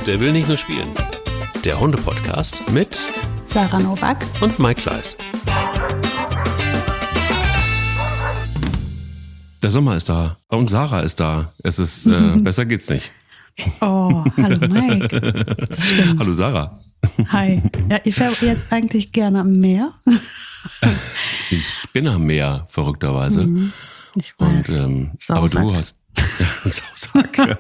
Der will nicht nur spielen. Der Hunde-Podcast mit Sarah Nowak und Mike Kleiss. Der Sommer ist da und Sarah ist da. Es ist, besser geht's nicht. Oh, hallo Mike. Hallo Sarah. Hi. Ja, ich wäre jetzt eigentlich gerne am Meer. Ich bin am Meer, verrückterweise. Ich weiß. Und, aber du hast... Sausack.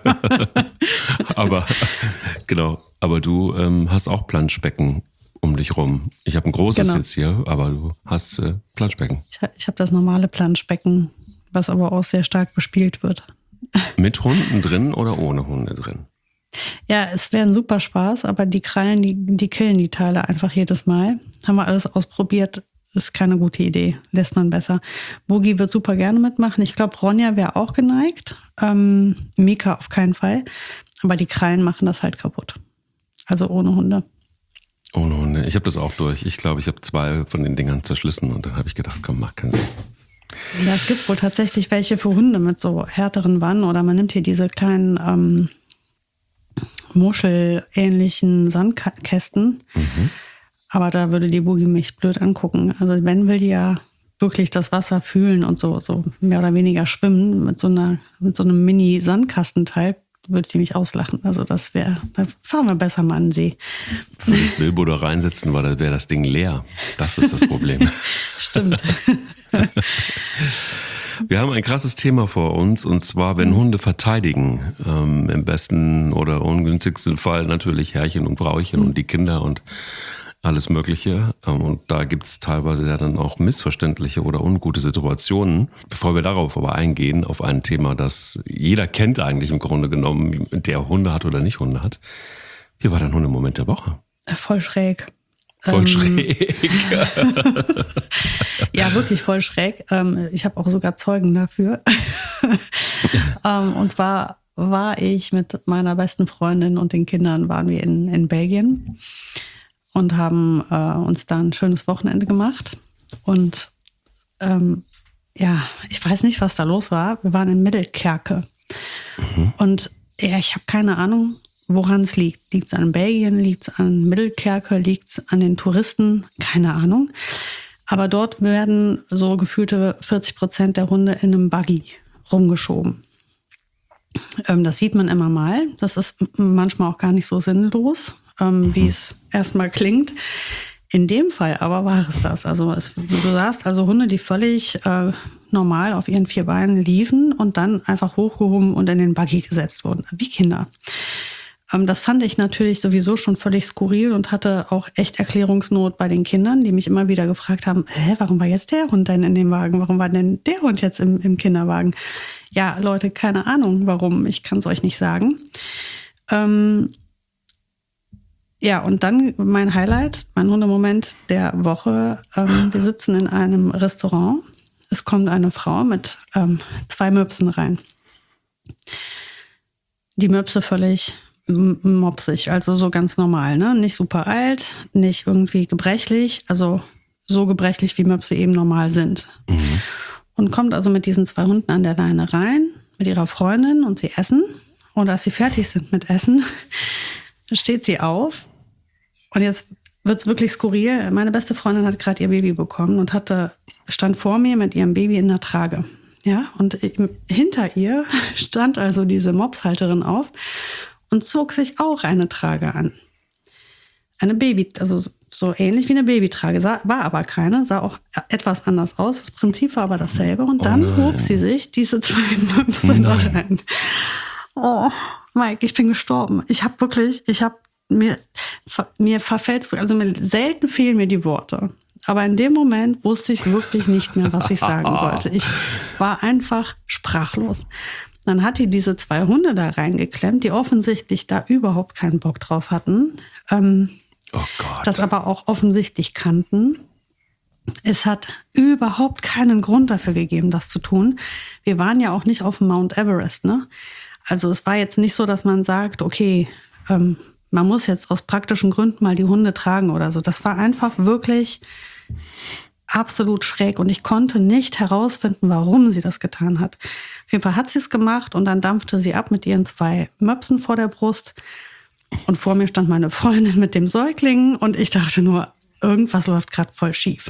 aber du hast auch Planschbecken um dich rum. Ich habe ein großes jetzt hier, aber du hast Planschbecken. Ich habe das normale Planschbecken, was aber auch sehr stark bespielt wird. Mit Hunden drin oder ohne Hunde drin? Ja, es wäre ein super Spaß, aber die Krallen, die killen die Teile einfach jedes Mal. Haben wir alles ausprobiert. Ist keine gute Idee, lässt man besser. Bogi wird super gerne mitmachen. Ich glaube, Ronja wäre auch geneigt. Mika auf keinen Fall. Aber die Krallen machen das halt kaputt. Also ohne Hunde. Ohne Hunde. Ich habe das auch durch. Ich glaube, ich habe 2 von den Dingern zerschlissen und dann habe ich gedacht, komm, macht keinen Sinn. Ja, es gibt wohl tatsächlich welche für Hunde mit so härteren Wannen oder man nimmt hier diese kleinen Muschelähnlichen Sandkästen. Aber da würde die Bogi mich blöd angucken. Also wenn will die ja wirklich das Wasser fühlen und so mehr oder weniger schwimmen mit so einem Mini-Sandkastenteil, würde die mich auslachen. Also da fahren wir besser mal an den See. Würde ich Bilbo da reinsetzen, weil dann wäre das Ding leer. Das ist das Problem. Stimmt. Wir haben ein krasses Thema vor uns, und zwar, wenn Hunde verteidigen. Im besten oder ungünstigsten Fall natürlich Herrchen und Frauchen und die Kinder und alles Mögliche. Und da gibt es teilweise ja dann auch missverständliche oder ungute Situationen. Bevor wir darauf aber eingehen, auf ein Thema, das jeder kennt eigentlich im Grunde genommen, der Hunde hat oder nicht Hunde hat. Wie war dein Hundemoment der Woche? Voll schräg. Voll schräg. Ja, wirklich voll schräg. Ich habe auch sogar Zeugen dafür. Und zwar war ich mit meiner besten Freundin und den Kindern, waren wir in Belgien und haben uns da ein schönes Wochenende gemacht. Und ich weiß nicht, was da los war. Wir waren in Middelkerke. Und ja, ich habe keine Ahnung, woran es liegt. Liegt es an Belgien? Liegt es an Middelkerke? Liegt es an den Touristen? Keine Ahnung. Aber dort werden so gefühlte 40% der Hunde in einem Buggy rumgeschoben. Das sieht man immer mal. Das ist manchmal auch gar nicht so sinnlos, wie es erstmal klingt. In dem Fall aber war es das. Also du sahst also Hunde, die völlig normal auf ihren 4 Beinen liefen und dann einfach hochgehoben und in den Buggy gesetzt wurden. Wie Kinder. Das fand ich natürlich sowieso schon völlig skurril und hatte auch echt Erklärungsnot bei den Kindern, die mich immer wieder gefragt haben, warum war jetzt der Hund denn in dem Wagen? Warum war denn der Hund jetzt im Kinderwagen? Ja, Leute, keine Ahnung, warum. Ich kann es euch nicht sagen. Ja, und dann mein Highlight, mein Hundemoment der Woche. Wir sitzen in einem Restaurant. Es kommt eine Frau mit 2 Möpsen rein. Die Möpse völlig mopsig, also so ganz normal, ne? Nicht super alt, nicht irgendwie gebrechlich, also so gebrechlich, wie Möpse eben normal sind. Und kommt also mit diesen 2 Hunden an der Leine rein, mit ihrer Freundin, und sie essen. Und als sie fertig sind mit Essen, steht sie auf. Und jetzt wird's wirklich skurril. Meine beste Freundin hat gerade ihr Baby bekommen und stand vor mir mit ihrem Baby in der Trage. Ja, und hinter ihr stand also diese Mopshalterin auf und zog sich auch eine Trage an. Also so ähnlich wie eine Babytrage, war aber keine, sah auch etwas anders aus. Das Prinzip war aber dasselbe. Und dann hob sie sich diese 2 Möpse noch rein. Oh, Mike, ich bin gestorben. Selten fehlen mir die Worte. Aber in dem Moment wusste ich wirklich nicht mehr, was ich sagen wollte. Ich war einfach sprachlos. Dann hat die diese 2 Hunde da reingeklemmt, die offensichtlich da überhaupt keinen Bock drauf hatten. Oh Gott. Das aber auch offensichtlich kannten. Es hat überhaupt keinen Grund dafür gegeben, das zu tun. Wir waren ja auch nicht auf dem Mount Everest, ne? Also es war jetzt nicht so, dass man sagt, okay, man muss jetzt aus praktischen Gründen mal die Hunde tragen oder so. Das war einfach wirklich absolut schräg und ich konnte nicht herausfinden, warum sie das getan hat. Auf jeden Fall hat sie es gemacht und dann dampfte sie ab mit ihren 2 Möpsen vor der Brust. Und vor mir stand meine Freundin mit dem Säugling und ich dachte nur, irgendwas läuft gerade voll schief.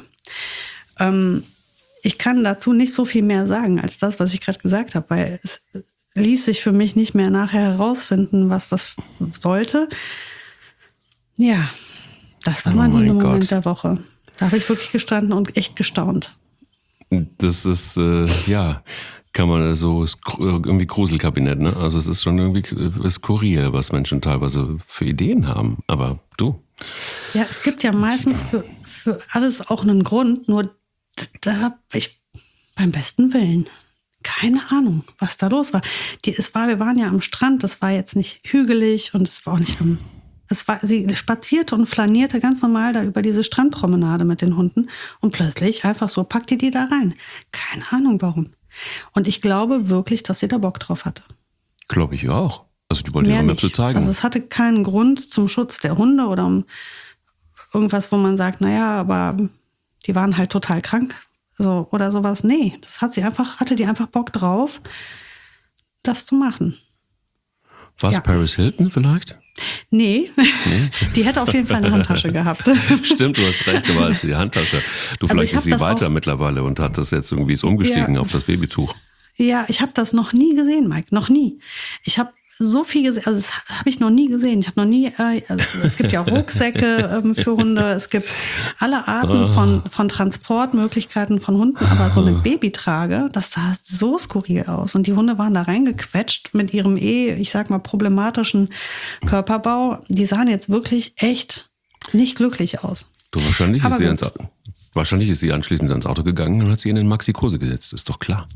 Ich kann dazu nicht so viel mehr sagen als das, was ich gerade gesagt habe, weil es ließ sich für mich nicht mehr nachher herausfinden, was das sollte. Ja, das war mein Moment der Woche. Da habe ich wirklich gestanden und echt gestaunt. Das ist, kann man so, ist irgendwie Gruselkabinett, ne? Also es ist schon irgendwie skurril, was Menschen teilweise für Ideen haben. Aber du. Ja, es gibt ja meistens für alles auch einen Grund, nur da habe ich beim besten Willen keine Ahnung, was da los war. Wir waren ja am Strand, das war jetzt nicht hügelig und es war auch nicht sie spazierte und flanierte ganz normal da über diese Strandpromenade mit den Hunden und plötzlich einfach so packte die da rein. Keine Ahnung warum. Und ich glaube wirklich, dass sie da Bock drauf hatte. Glaube ich auch. Also die wollte ihre Möpse zeigen. Also es hatte keinen Grund zum Schutz der Hunde oder um irgendwas, wo man sagt, naja, aber die waren halt total krank so, oder sowas. Nee, hatte die einfach Bock drauf, das zu machen. Was, Paris Hilton vielleicht? Nee, die hätte auf jeden Fall eine Handtasche gehabt. Stimmt, du hast recht, aber es ist die Handtasche. Vielleicht ist sie weiter mittlerweile und hat das jetzt irgendwie so umgestiegen auf das Babytuch. Ja, ich habe das noch nie gesehen, Mike, noch nie. Ich habe so viel gesehen, also das habe ich noch nie gesehen. Ich habe noch nie, es gibt ja Rucksäcke für Hunde, es gibt alle Arten von Transportmöglichkeiten von Hunden, aber so eine Babytrage, das sah so skurril aus. Und die Hunde waren da reingequetscht mit ihrem ich sag mal, problematischen Körperbau. Die sahen jetzt wirklich echt nicht glücklich aus. Du, wahrscheinlich ist sie anschließend ans Auto gegangen und hat sie in den Maxi-Cosi gesetzt, ist doch klar.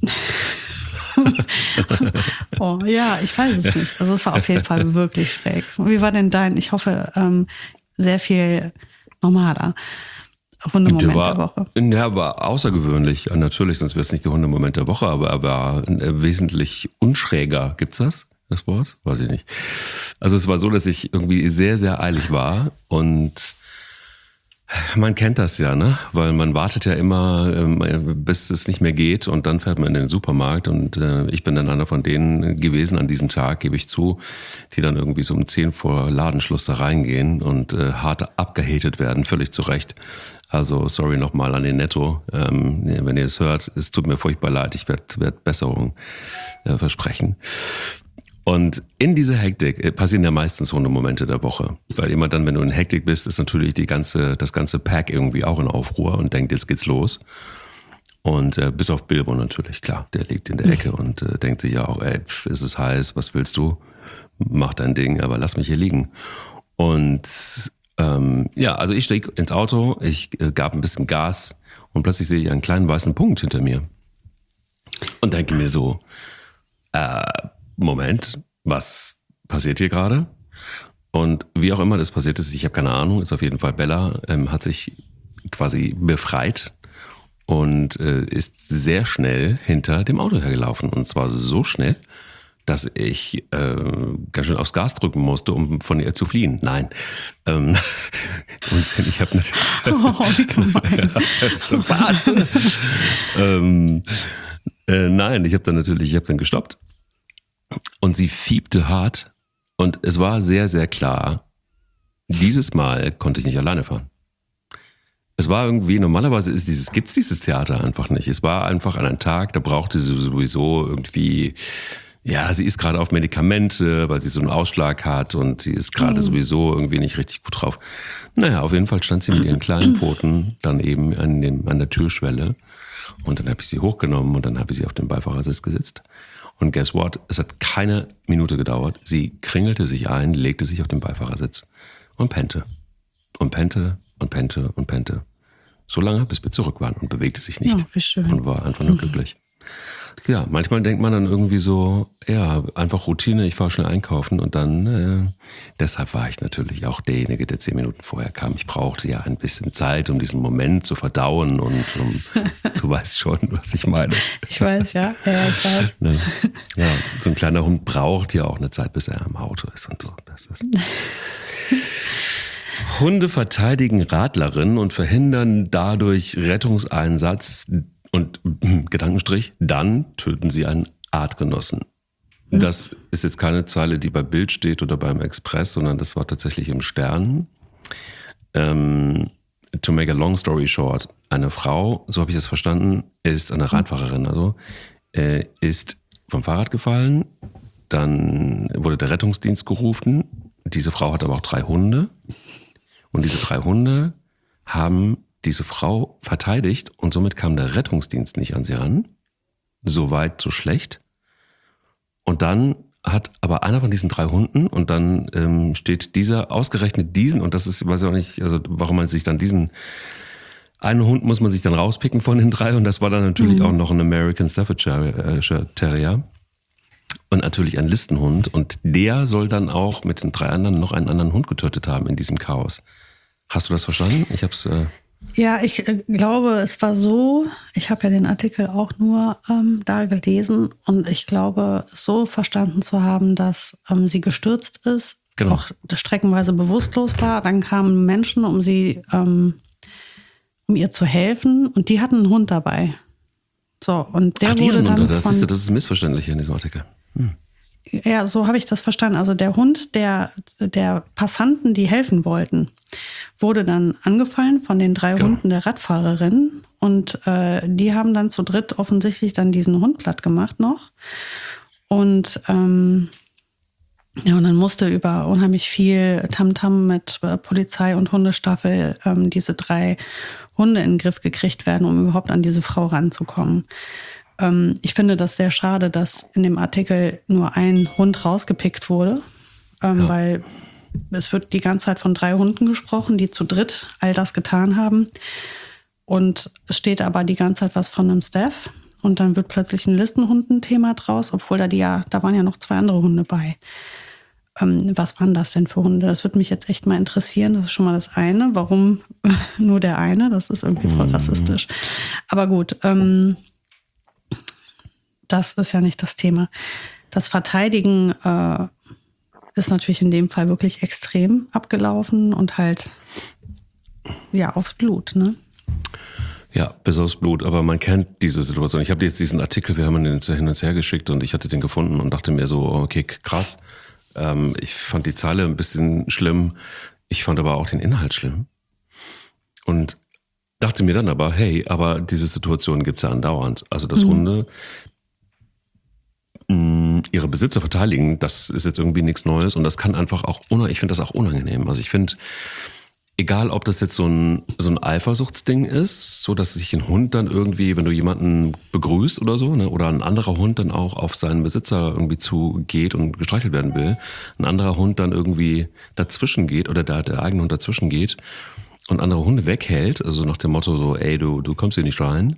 Oh, ja, ich weiß es nicht. Also es war auf jeden Fall wirklich schräg. Wie war denn dein, ich hoffe, sehr viel normaler Hundemoment der Woche? Der war außergewöhnlich. Natürlich, sonst wäre es nicht der Hundemoment der Woche, aber er war wesentlich unschräger. Gibt's das Wort? Weiß ich nicht. Also es war so, dass ich irgendwie sehr, sehr eilig war und man kennt das ja, ne? Weil man wartet ja immer, bis es nicht mehr geht und dann fährt man in den Supermarkt und ich bin dann einer von denen gewesen an diesem Tag, gebe ich zu, die dann irgendwie so um 10 vor Ladenschluss da reingehen und hart abgehatet werden, völlig zu Recht. Also sorry nochmal an den Netto, wenn ihr es hört, es tut mir furchtbar leid, ich werd Besserung versprechen. Und in dieser Hektik passieren ja meistens Hundemomente der Woche. Weil immer dann, wenn du in Hektik bist, ist natürlich das ganze Pack irgendwie auch in Aufruhr und denkt, jetzt geht's los. Und bis auf Bilbo natürlich, klar, der liegt in der Ecke und denkt sich ja auch, ist es heiß, was willst du? Mach dein Ding, aber lass mich hier liegen. Und also ich stieg ins Auto, ich gab ein bisschen Gas und plötzlich sehe ich einen kleinen weißen Punkt hinter mir. Und denke mir so, Moment, was passiert hier gerade? Und wie auch immer das passiert ist, ich habe keine Ahnung, ist auf jeden Fall Bella, hat sich quasi befreit und ist sehr schnell hinter dem Auto hergelaufen. Und zwar so schnell, dass ich ganz schön aufs Gas drücken musste, um von ihr zu fliehen. Nein. Und ich habe natürlich... Oh, wie gemein. Warte. Nein, ich habe dann gestoppt. Und sie fiebte hart und es war sehr, sehr klar, dieses Mal konnte ich nicht alleine fahren. Es war irgendwie, normalerweise gibt's dieses Theater einfach nicht. Es war einfach an einem Tag, da brauchte sie sowieso irgendwie, ja, sie ist gerade auf Medikamente, weil sie so einen Ausschlag hat und sie ist gerade sowieso irgendwie nicht richtig gut drauf. Naja, auf jeden Fall stand sie mit ihren kleinen Pfoten dann eben an der Türschwelle und dann habe ich sie hochgenommen und dann habe ich sie auf den Beifahrersitz gesetzt. Und guess what? Es hat keine Minute gedauert. Sie kringelte sich ein, legte sich auf den Beifahrersitz und pennte. Und pennte und pennte und pennte. So lange, bis wir zurück waren und bewegte sich nicht. Oh, wie schön. Und war einfach nur glücklich. Ja, manchmal denkt man dann irgendwie so, ja, einfach Routine, ich fahre schnell einkaufen und dann, deshalb war ich natürlich auch derjenige, der 10 Minuten vorher kam. Ich brauchte ja ein bisschen Zeit, um diesen Moment zu verdauen und du weißt schon, was ich meine. Ich weiß, ja, ich weiß. Ja, so ein kleiner Hund braucht ja auch eine Zeit, bis er im Auto ist und so. Hunde verteidigen Radlerinnen und verhindern dadurch Rettungseinsatz und Gedankenstrich, dann töten sie einen Artgenossen. Das ist jetzt keine Zeile, die bei Bild steht oder beim Express, sondern das war tatsächlich im Stern. To make a long story short, eine Frau, so habe ich das verstanden, ist eine Radfahrerin, also ist vom Fahrrad gefallen, dann wurde der Rettungsdienst gerufen. Diese Frau hat aber auch 3 Hunde und diese 3 Hunde haben diese Frau verteidigt und somit kam der Rettungsdienst nicht an sie ran. So weit, so schlecht. Und dann hat aber einer von diesen 3 Hunden und dann steht dieser, ausgerechnet diesen, und das ist, weiß ich auch nicht, also warum man sich dann diesen, einen Hund muss man sich dann rauspicken von den 3 und das war dann natürlich auch noch ein American Staffordshire Terrier und natürlich ein Listenhund und der soll dann auch mit den 3 anderen noch einen anderen Hund getötet haben in diesem Chaos. Hast du das verstanden? Ich hab's... Ja, ich glaube, es war so, ich habe ja den Artikel auch nur da gelesen und ich glaube, so verstanden zu haben, dass sie gestürzt ist, Genau. auch streckenweise bewusstlos war. Dann kamen Menschen, um ihr zu helfen und die hatten einen Hund dabei. So, und der wurde dann das ist missverständlich hier in diesem Artikel. Ja, so habe ich das verstanden. Also der Hund der Passanten, die helfen wollten, wurde dann angefallen von den 3 Hunden der Radfahrerin. Und die haben dann zu dritt offensichtlich dann diesen Hund platt gemacht noch. Und und dann musste über unheimlich viel Tamtam mit Polizei und Hundestaffel diese 3 Hunde in den Griff gekriegt werden, um überhaupt an diese Frau ranzukommen. Ich finde das sehr schade, dass in dem Artikel nur ein Hund rausgepickt wurde, weil es wird die ganze Zeit von 3 Hunden gesprochen, die zu dritt all das getan haben. Und es steht aber die ganze Zeit was von einem Staff und dann wird plötzlich ein Listenhundenthema draus, obwohl da waren ja noch 2 andere Hunde bei. Was waren das denn für Hunde? Das würde mich jetzt echt mal interessieren. Das ist schon mal das eine. Warum nur der eine? Das ist irgendwie voll rassistisch. Aber gut, das ist ja nicht das Thema. Das Verteidigen ist natürlich in dem Fall wirklich extrem abgelaufen und halt ja aufs Blut, ne? Ja, bis aufs Blut, aber man kennt diese Situation. Ich habe jetzt diesen Artikel, wir haben ihn hin und her geschickt und ich hatte den gefunden und dachte mir so, okay, krass. Ich fand die Zeile ein bisschen schlimm, ich fand aber auch den Inhalt schlimm. Und dachte mir dann aber, hey, aber diese Situation gibt's ja andauernd. Also dass Hunde ihre Besitzer verteidigen, das ist jetzt irgendwie nichts Neues und das kann einfach auch, ich finde das auch unangenehm. Also ich finde, egal ob das jetzt so ein Eifersuchtsding ist, so dass sich ein Hund dann irgendwie, wenn du jemanden begrüßt oder so, ne, oder ein anderer Hund dann auch auf seinen Besitzer irgendwie zugeht und gestreichelt werden will, ein anderer Hund dann irgendwie dazwischen geht oder der eigene Hund dazwischen geht und andere Hunde weghält, also nach dem Motto so, ey, du kommst hier nicht rein.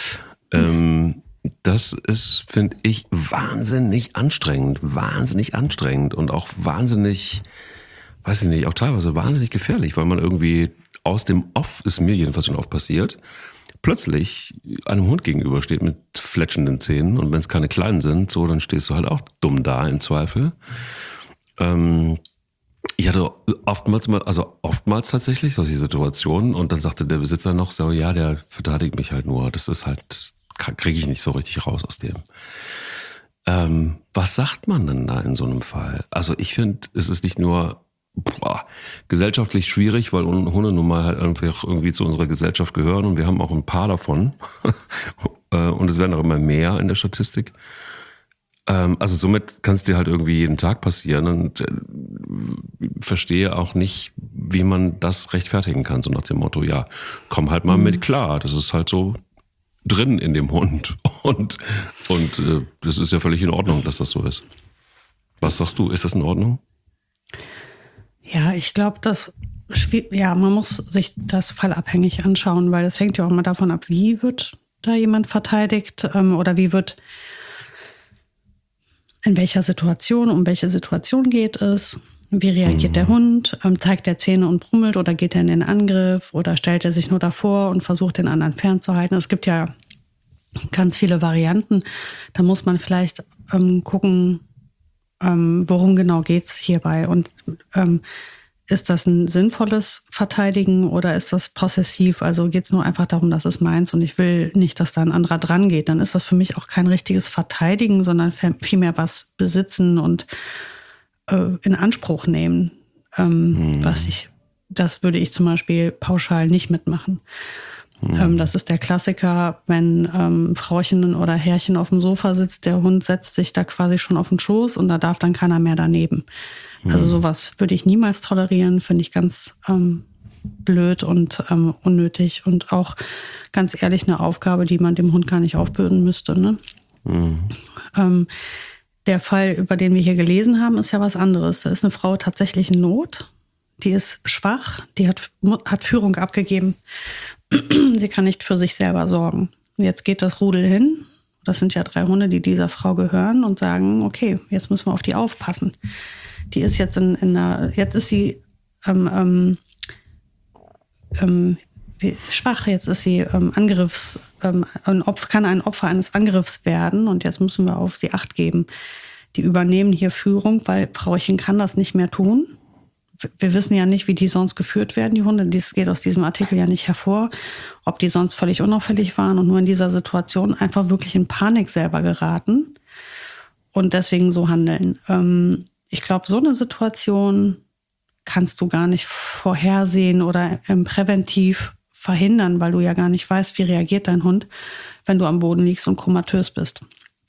Das ist, finde ich, wahnsinnig anstrengend und auch wahnsinnig, weiß ich nicht, auch teilweise wahnsinnig gefährlich, weil man irgendwie aus dem Off, ist mir jedenfalls schon oft passiert, plötzlich einem Hund gegenübersteht mit fletschenden Zähnen und wenn es keine kleinen sind, so, dann stehst du halt auch dumm da im Zweifel. Ich hatte oftmals tatsächlich solche Situationen und dann sagte der Besitzer noch so, ja, der verteidigt mich halt nur, das ist halt, kriege ich nicht so richtig raus aus dem. Was sagt man denn da in so einem Fall? Also ich finde, es ist nicht nur gesellschaftlich schwierig, weil Hunde nun mal halt einfach irgendwie zu unserer Gesellschaft gehören und wir haben auch ein paar davon und es werden auch immer mehr in der Statistik. Also somit kann es dir halt irgendwie jeden Tag passieren und verstehe auch nicht, wie man das rechtfertigen kann, so nach dem Motto, ja, komm halt mal mit klar, das ist halt so drin in dem Hund und das ist ja völlig in Ordnung, dass das so ist. Was sagst du, ist das in Ordnung? Ja, ich glaube, man muss sich das fallabhängig anschauen, weil das hängt ja auch immer davon ab, wie wird da jemand verteidigt oder in welcher Situation, um welche Situation geht es, wie reagiert der Hund, zeigt er Zähne und brummelt oder geht er in den Angriff oder stellt er sich nur davor und versucht den anderen fernzuhalten. Es gibt ja ganz viele Varianten, da muss man vielleicht gucken, worum genau geht's hierbei und ist das ein sinnvolles Verteidigen oder ist das possessiv? Also geht es nur einfach darum, dass es meins und ich will nicht, dass da ein anderer dran geht. Dann ist das für mich auch kein richtiges Verteidigen, sondern vielmehr was besitzen und in Anspruch nehmen. Das würde ich zum Beispiel pauschal nicht mitmachen. Das ist der Klassiker, wenn Frauchen oder Herrchen auf dem Sofa sitzt, der Hund setzt sich da quasi schon auf den Schoß und da darf dann keiner mehr daneben. Also sowas würde ich niemals tolerieren, finde ich ganz blöd und unnötig und auch ganz ehrlich eine Aufgabe, die man dem Hund gar nicht aufbürden müsste. Ne? Der Fall, über den wir hier gelesen haben, ist ja was anderes. Da ist eine Frau tatsächlich in Not, die ist schwach, die hat Führung abgegeben. Sie kann nicht für sich selber sorgen. Jetzt geht das Rudel hin. Das sind ja 3 Hunde, die dieser Frau gehören und sagen, okay, jetzt müssen wir auf die aufpassen. Die ist jetzt jetzt ist sie schwach, jetzt ist sie kann ein Opfer eines Angriffs werden und jetzt müssen wir auf sie Acht geben. Die übernehmen hier Führung, weil Frauchen kann das nicht mehr tun. Wir wissen ja nicht, wie die sonst geführt werden, die Hunde. Das geht aus diesem Artikel ja nicht hervor, ob die sonst völlig unauffällig waren und nur in dieser Situation einfach wirklich in Panik selber geraten und deswegen so handeln. Ich glaube, so eine Situation kannst du gar nicht vorhersehen oder präventiv verhindern, weil du ja gar nicht weißt, wie reagiert dein Hund, wenn du am Boden liegst und komatös bist.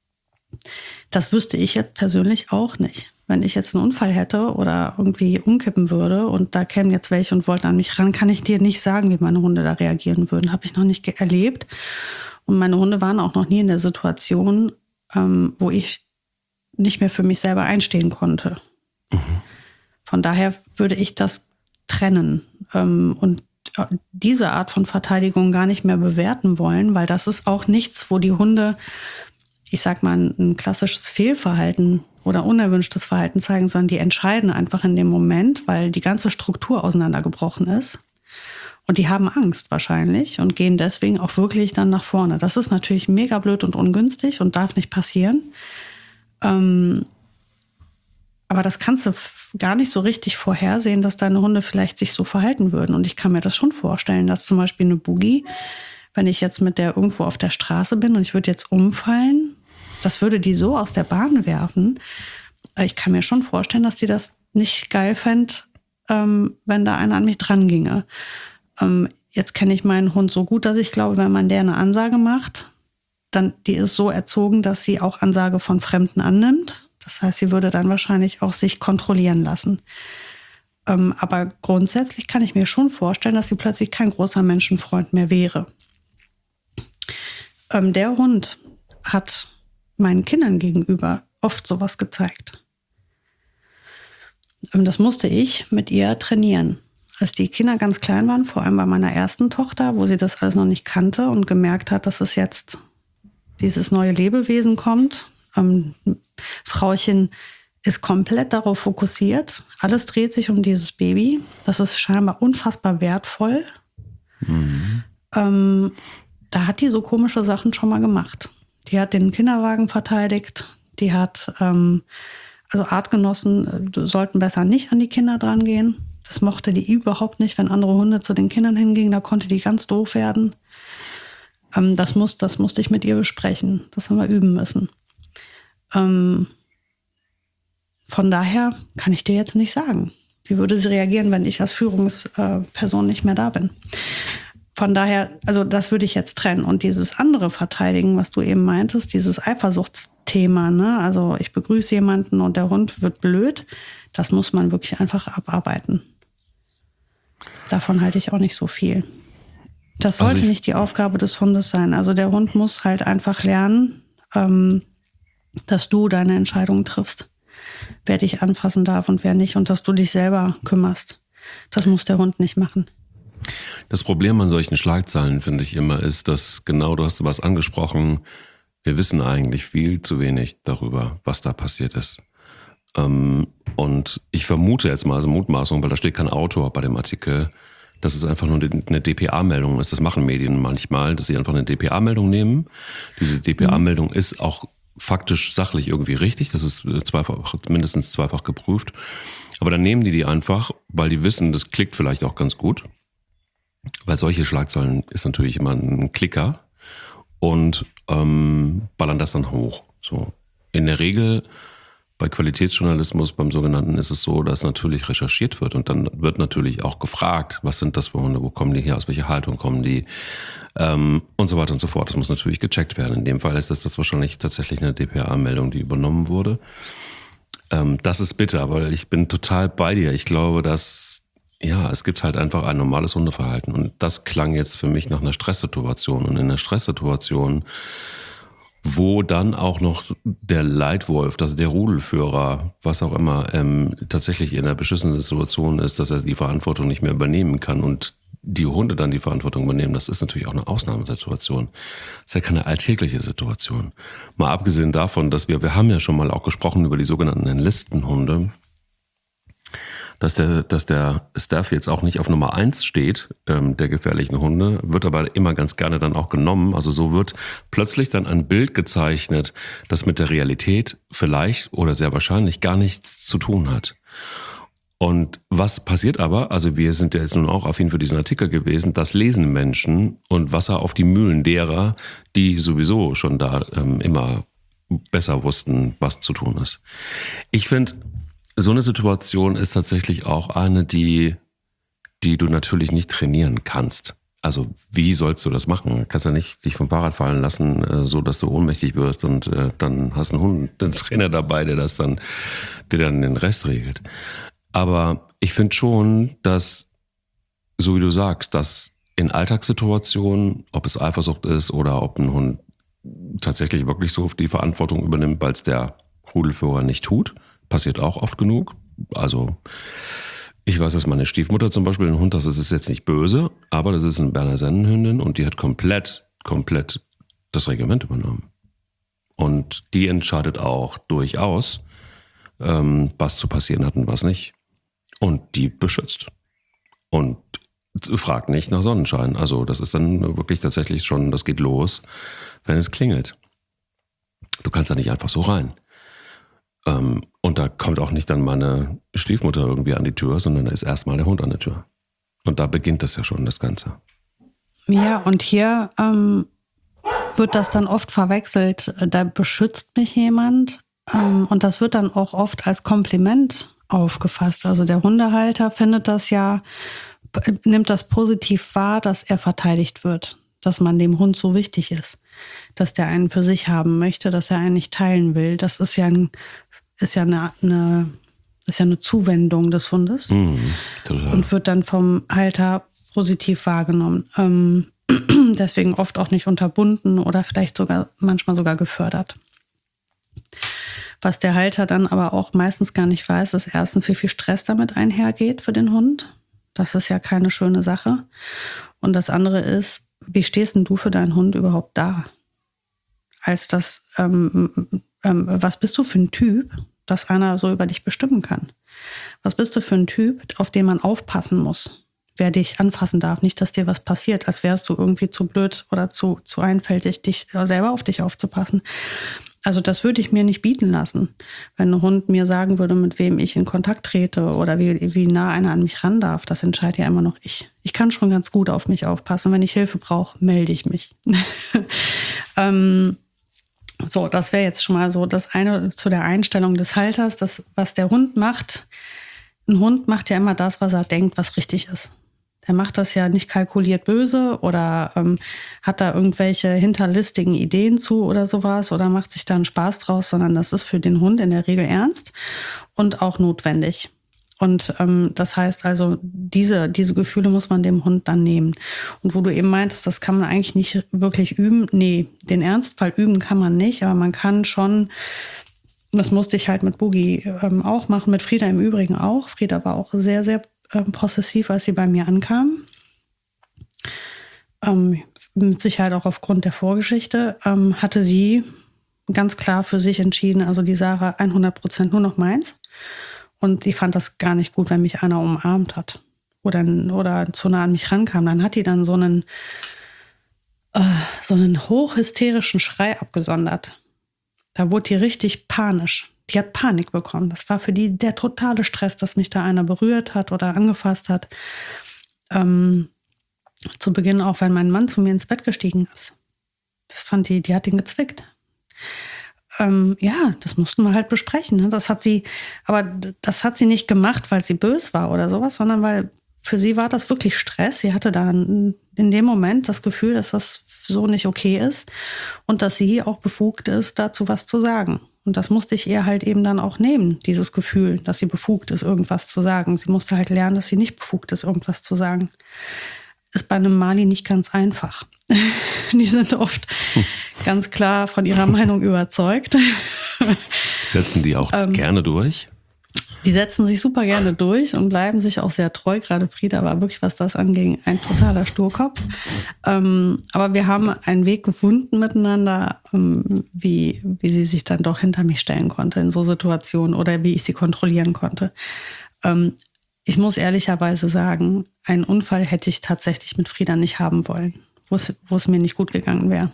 Das wüsste ich jetzt persönlich auch nicht. Wenn ich jetzt einen Unfall hätte oder irgendwie umkippen würde und da kämen jetzt welche und wollten an mich ran, kann ich dir nicht sagen, wie meine Hunde da reagieren würden. Habe ich noch nicht erlebt. Und meine Hunde waren auch noch nie in der Situation, wo ich nicht mehr für mich selber einstehen konnte. Von daher würde ich das trennen und diese Art von Verteidigung gar nicht mehr bewerten wollen, weil das ist auch nichts, wo die Hunde, ich sag mal, ein klassisches Fehlverhalten oder unerwünschtes Verhalten zeigen, sondern die entscheiden einfach in dem Moment, weil die ganze Struktur auseinandergebrochen ist. Und die haben Angst wahrscheinlich und gehen deswegen auch wirklich dann nach vorne. Das ist natürlich mega blöd und ungünstig und darf nicht passieren. Aber das kannst du gar nicht so richtig vorhersehen, dass deine Hunde vielleicht sich so verhalten würden. Und ich kann mir das schon vorstellen, dass zum Beispiel eine Boogie, wenn ich jetzt mit der irgendwo auf der Straße bin und ich würde jetzt umfallen, das würde die so aus der Bahn werfen. Ich kann mir schon vorstellen, dass die das nicht geil fände, wenn da einer an mich dran ginge. Jetzt kenne ich meinen Hund so gut, dass ich glaube, wenn man der eine Ansage macht, dann die ist so erzogen, dass sie auch Ansage von Fremden annimmt. Das heißt, sie würde dann wahrscheinlich auch sich kontrollieren lassen. Aber grundsätzlich kann ich mir schon vorstellen, dass sie plötzlich kein großer Menschenfreund mehr wäre. Der Hund hat meinen Kindern gegenüber oft sowas gezeigt. Das musste ich mit ihr trainieren. Als die Kinder ganz klein waren, vor allem bei meiner ersten Tochter, wo sie das alles noch nicht kannte und gemerkt hat, dass es jetzt dieses neue Lebewesen kommt. Frauchen ist komplett darauf fokussiert. Alles dreht sich um dieses Baby. Das ist scheinbar unfassbar wertvoll. Da hat die so komische Sachen schon mal gemacht. Die hat den Kinderwagen verteidigt. Die hat, also Artgenossen sollten besser nicht an die Kinder dran gehen. Das mochte die überhaupt nicht, wenn andere Hunde zu den Kindern hingingen. Da konnte die ganz doof werden. Das musste ich mit ihr besprechen. Das haben wir üben müssen. Von daher kann ich dir jetzt nicht sagen. Wie würde sie reagieren, wenn ich als Führungsperson nicht mehr da bin? Von daher, also das würde ich jetzt trennen. Und dieses andere Verteidigen, was du eben meintest, dieses Eifersuchtsthema, ne? Also ich begrüße jemanden und der Hund wird blöd, das muss man wirklich einfach abarbeiten. Davon halte ich auch nicht so viel. Das sollte nicht die Aufgabe des Hundes sein. Also der Hund muss halt einfach lernen, dass du deine Entscheidung triffst, wer dich anfassen darf und wer nicht und dass du dich selber kümmerst. Das muss der Hund nicht machen. Das Problem an solchen Schlagzeilen, finde ich immer, ist, dass genau, du hast was angesprochen, wir wissen eigentlich viel zu wenig darüber, was da passiert ist. Und ich vermute jetzt mal, also Mutmaßung, weil da steht kein Autor bei dem Artikel, dass es einfach nur eine DPA-Meldung ist. Das machen Medien manchmal, dass sie einfach eine DPA-Meldung nehmen. Diese DPA-Meldung ist auch faktisch, sachlich irgendwie richtig. Das ist mindestens zweifach geprüft. Aber dann nehmen die einfach, weil die wissen, das klickt vielleicht auch ganz gut. Weil solche Schlagzeilen ist natürlich immer ein Klicker und ballern das dann hoch. So. In der Regel bei Qualitätsjournalismus, beim sogenannten, ist es so, dass natürlich recherchiert wird und dann wird natürlich auch gefragt, was sind das für Hunde, wo kommen die her, aus welcher Haltung kommen die und so weiter und so fort. Das muss natürlich gecheckt werden. In dem Fall ist das wahrscheinlich tatsächlich eine dpa-Meldung, die übernommen wurde. Das ist bitter, weil ich bin total bei dir. Ich glaube, dass es gibt halt einfach ein normales Hundeverhalten und das klang jetzt für mich nach einer Stresssituation und in einer Stresssituation, wo dann auch noch der Leitwolf, also der Rudelführer, was auch immer, tatsächlich in einer beschissenen Situation ist, dass er die Verantwortung nicht mehr übernehmen kann und die Hunde dann die Verantwortung übernehmen, das ist natürlich auch eine Ausnahmesituation. Das ist ja keine alltägliche Situation. Mal abgesehen davon, dass wir haben ja schon mal auch gesprochen über die sogenannten Enlistenhunde, dass der Staff jetzt auch nicht auf Nummer 1 steht, der gefährlichen Hunde, wird aber immer ganz gerne dann auch genommen. Also so wird plötzlich dann ein Bild gezeichnet, das mit der Realität vielleicht oder sehr wahrscheinlich gar nichts zu tun hat. Und was passiert aber, also wir sind ja jetzt nun auch affin für diesen Artikel gewesen, das lesen Menschen und Wasser auf die Mühlen derer, die sowieso schon da immer besser wussten, was zu tun ist. Ich finde, so eine Situation ist tatsächlich auch eine, die du natürlich nicht trainieren kannst. Also wie sollst du das machen? Du kannst ja nicht dich vom Fahrrad fallen lassen, so dass du ohnmächtig wirst und dann hast du einen Trainer dabei, der dann den Rest regelt. Aber ich finde schon, dass, so wie du sagst, dass in Alltagssituationen, ob es Eifersucht ist oder ob ein Hund tatsächlich wirklich so die Verantwortung übernimmt, weil es der Rudelführer nicht tut, passiert auch oft genug. Also ich weiß, dass meine Stiefmutter zum Beispiel einen Hund, das ist jetzt nicht böse, aber das ist eine Berner Sennenhündin und die hat komplett das Regiment übernommen. Und die entscheidet auch durchaus, was zu passieren hat und was nicht. Und die beschützt. Und fragt nicht nach Sonnenschein. Also das ist dann wirklich tatsächlich schon, das geht los, wenn es klingelt. Du kannst da nicht einfach so rein. Und da kommt auch nicht dann meine Stiefmutter irgendwie an die Tür, sondern da ist erstmal der Hund an der Tür. Und da beginnt das ja schon, das Ganze. Ja, und hier wird das dann oft verwechselt. Da beschützt mich jemand. Und das wird dann auch oft als Kompliment aufgefasst. Also der Hundehalter nimmt das positiv wahr, dass er verteidigt wird. Dass man dem Hund so wichtig ist. Dass der einen für sich haben möchte, dass er einen nicht teilen will. Das ist ja eine Zuwendung des Hundes und wird dann vom Halter positiv wahrgenommen. Deswegen oft auch nicht unterbunden oder vielleicht manchmal sogar gefördert. Was der Halter dann aber auch meistens gar nicht weiß, ist erstens, wie viel Stress damit einhergeht für den Hund. Das ist ja keine schöne Sache. Und das andere ist, wie stehst denn du für deinen Hund überhaupt da? Was bist du für ein Typ, dass einer so über dich bestimmen kann? Was bist du für ein Typ, auf den man aufpassen muss? Wer dich anfassen darf, nicht, dass dir was passiert, als wärst du irgendwie zu blöd oder zu einfältig, dich selber auf dich aufzupassen. Also das würde ich mir nicht bieten lassen, wenn ein Hund mir sagen würde, mit wem ich in Kontakt trete oder wie nah einer an mich ran darf. Das entscheidet ja immer noch ich. Ich kann schon ganz gut auf mich aufpassen. Wenn ich Hilfe brauche, melde ich mich. So, das wäre jetzt schon mal so das eine zu der Einstellung des Halters, das, was der Hund macht. Ein Hund macht ja immer das, was er denkt, was richtig ist. Der macht das ja nicht kalkuliert böse oder hat da irgendwelche hinterlistigen Ideen zu oder sowas oder macht sich da einen Spaß draus, sondern das ist für den Hund in der Regel ernst und auch notwendig. Und das heißt also, diese Gefühle muss man dem Hund dann nehmen. Und wo du eben meintest, das kann man eigentlich nicht wirklich üben. Nee, den Ernstfall üben kann man nicht, aber man kann schon, das musste ich halt mit Boogie auch machen, mit Frieda im Übrigen auch. Frieda war auch sehr, sehr possessiv, als sie bei mir ankam. Mit Sicherheit auch aufgrund der Vorgeschichte, hatte sie ganz klar für sich entschieden, also die Sarah 100% nur noch meins. Und die fand das gar nicht gut, wenn mich einer umarmt hat oder zu nah an mich rankam. Dann hat die dann so einen hochhysterischen Schrei abgesondert. Da wurde die richtig panisch. Die hat Panik bekommen. Das war für die der totale Stress, dass mich da einer berührt hat oder angefasst hat. Zu Beginn auch, wenn mein Mann zu mir ins Bett gestiegen ist. Das fand die hat ihn gezwickt. Ja, das mussten wir halt besprechen. Ne? Das hat sie nicht gemacht, weil sie böse war oder sowas, sondern weil für sie war das wirklich Stress. Sie hatte da in dem Moment das Gefühl, dass das so nicht okay ist und dass sie auch befugt ist, dazu was zu sagen. Und das musste ich ihr halt eben dann auch nehmen, dieses Gefühl, dass sie befugt ist, irgendwas zu sagen. Sie musste halt lernen, dass sie nicht befugt ist, irgendwas zu sagen. Ist bei einem Mali nicht ganz einfach. Die sind oft ganz klar von ihrer Meinung überzeugt. Setzen die auch gerne durch? Die setzen sich super gerne durch und bleiben sich auch sehr treu. Gerade Frieda war wirklich, was das anging, ein totaler Sturkopf. Aber wir haben einen Weg gefunden miteinander, wie sie sich dann doch hinter mich stellen konnte in so Situationen oder wie ich sie kontrollieren konnte. Ich muss ehrlicherweise sagen, einen Unfall hätte ich tatsächlich mit Frieda nicht haben wollen, wo es mir nicht gut gegangen wäre.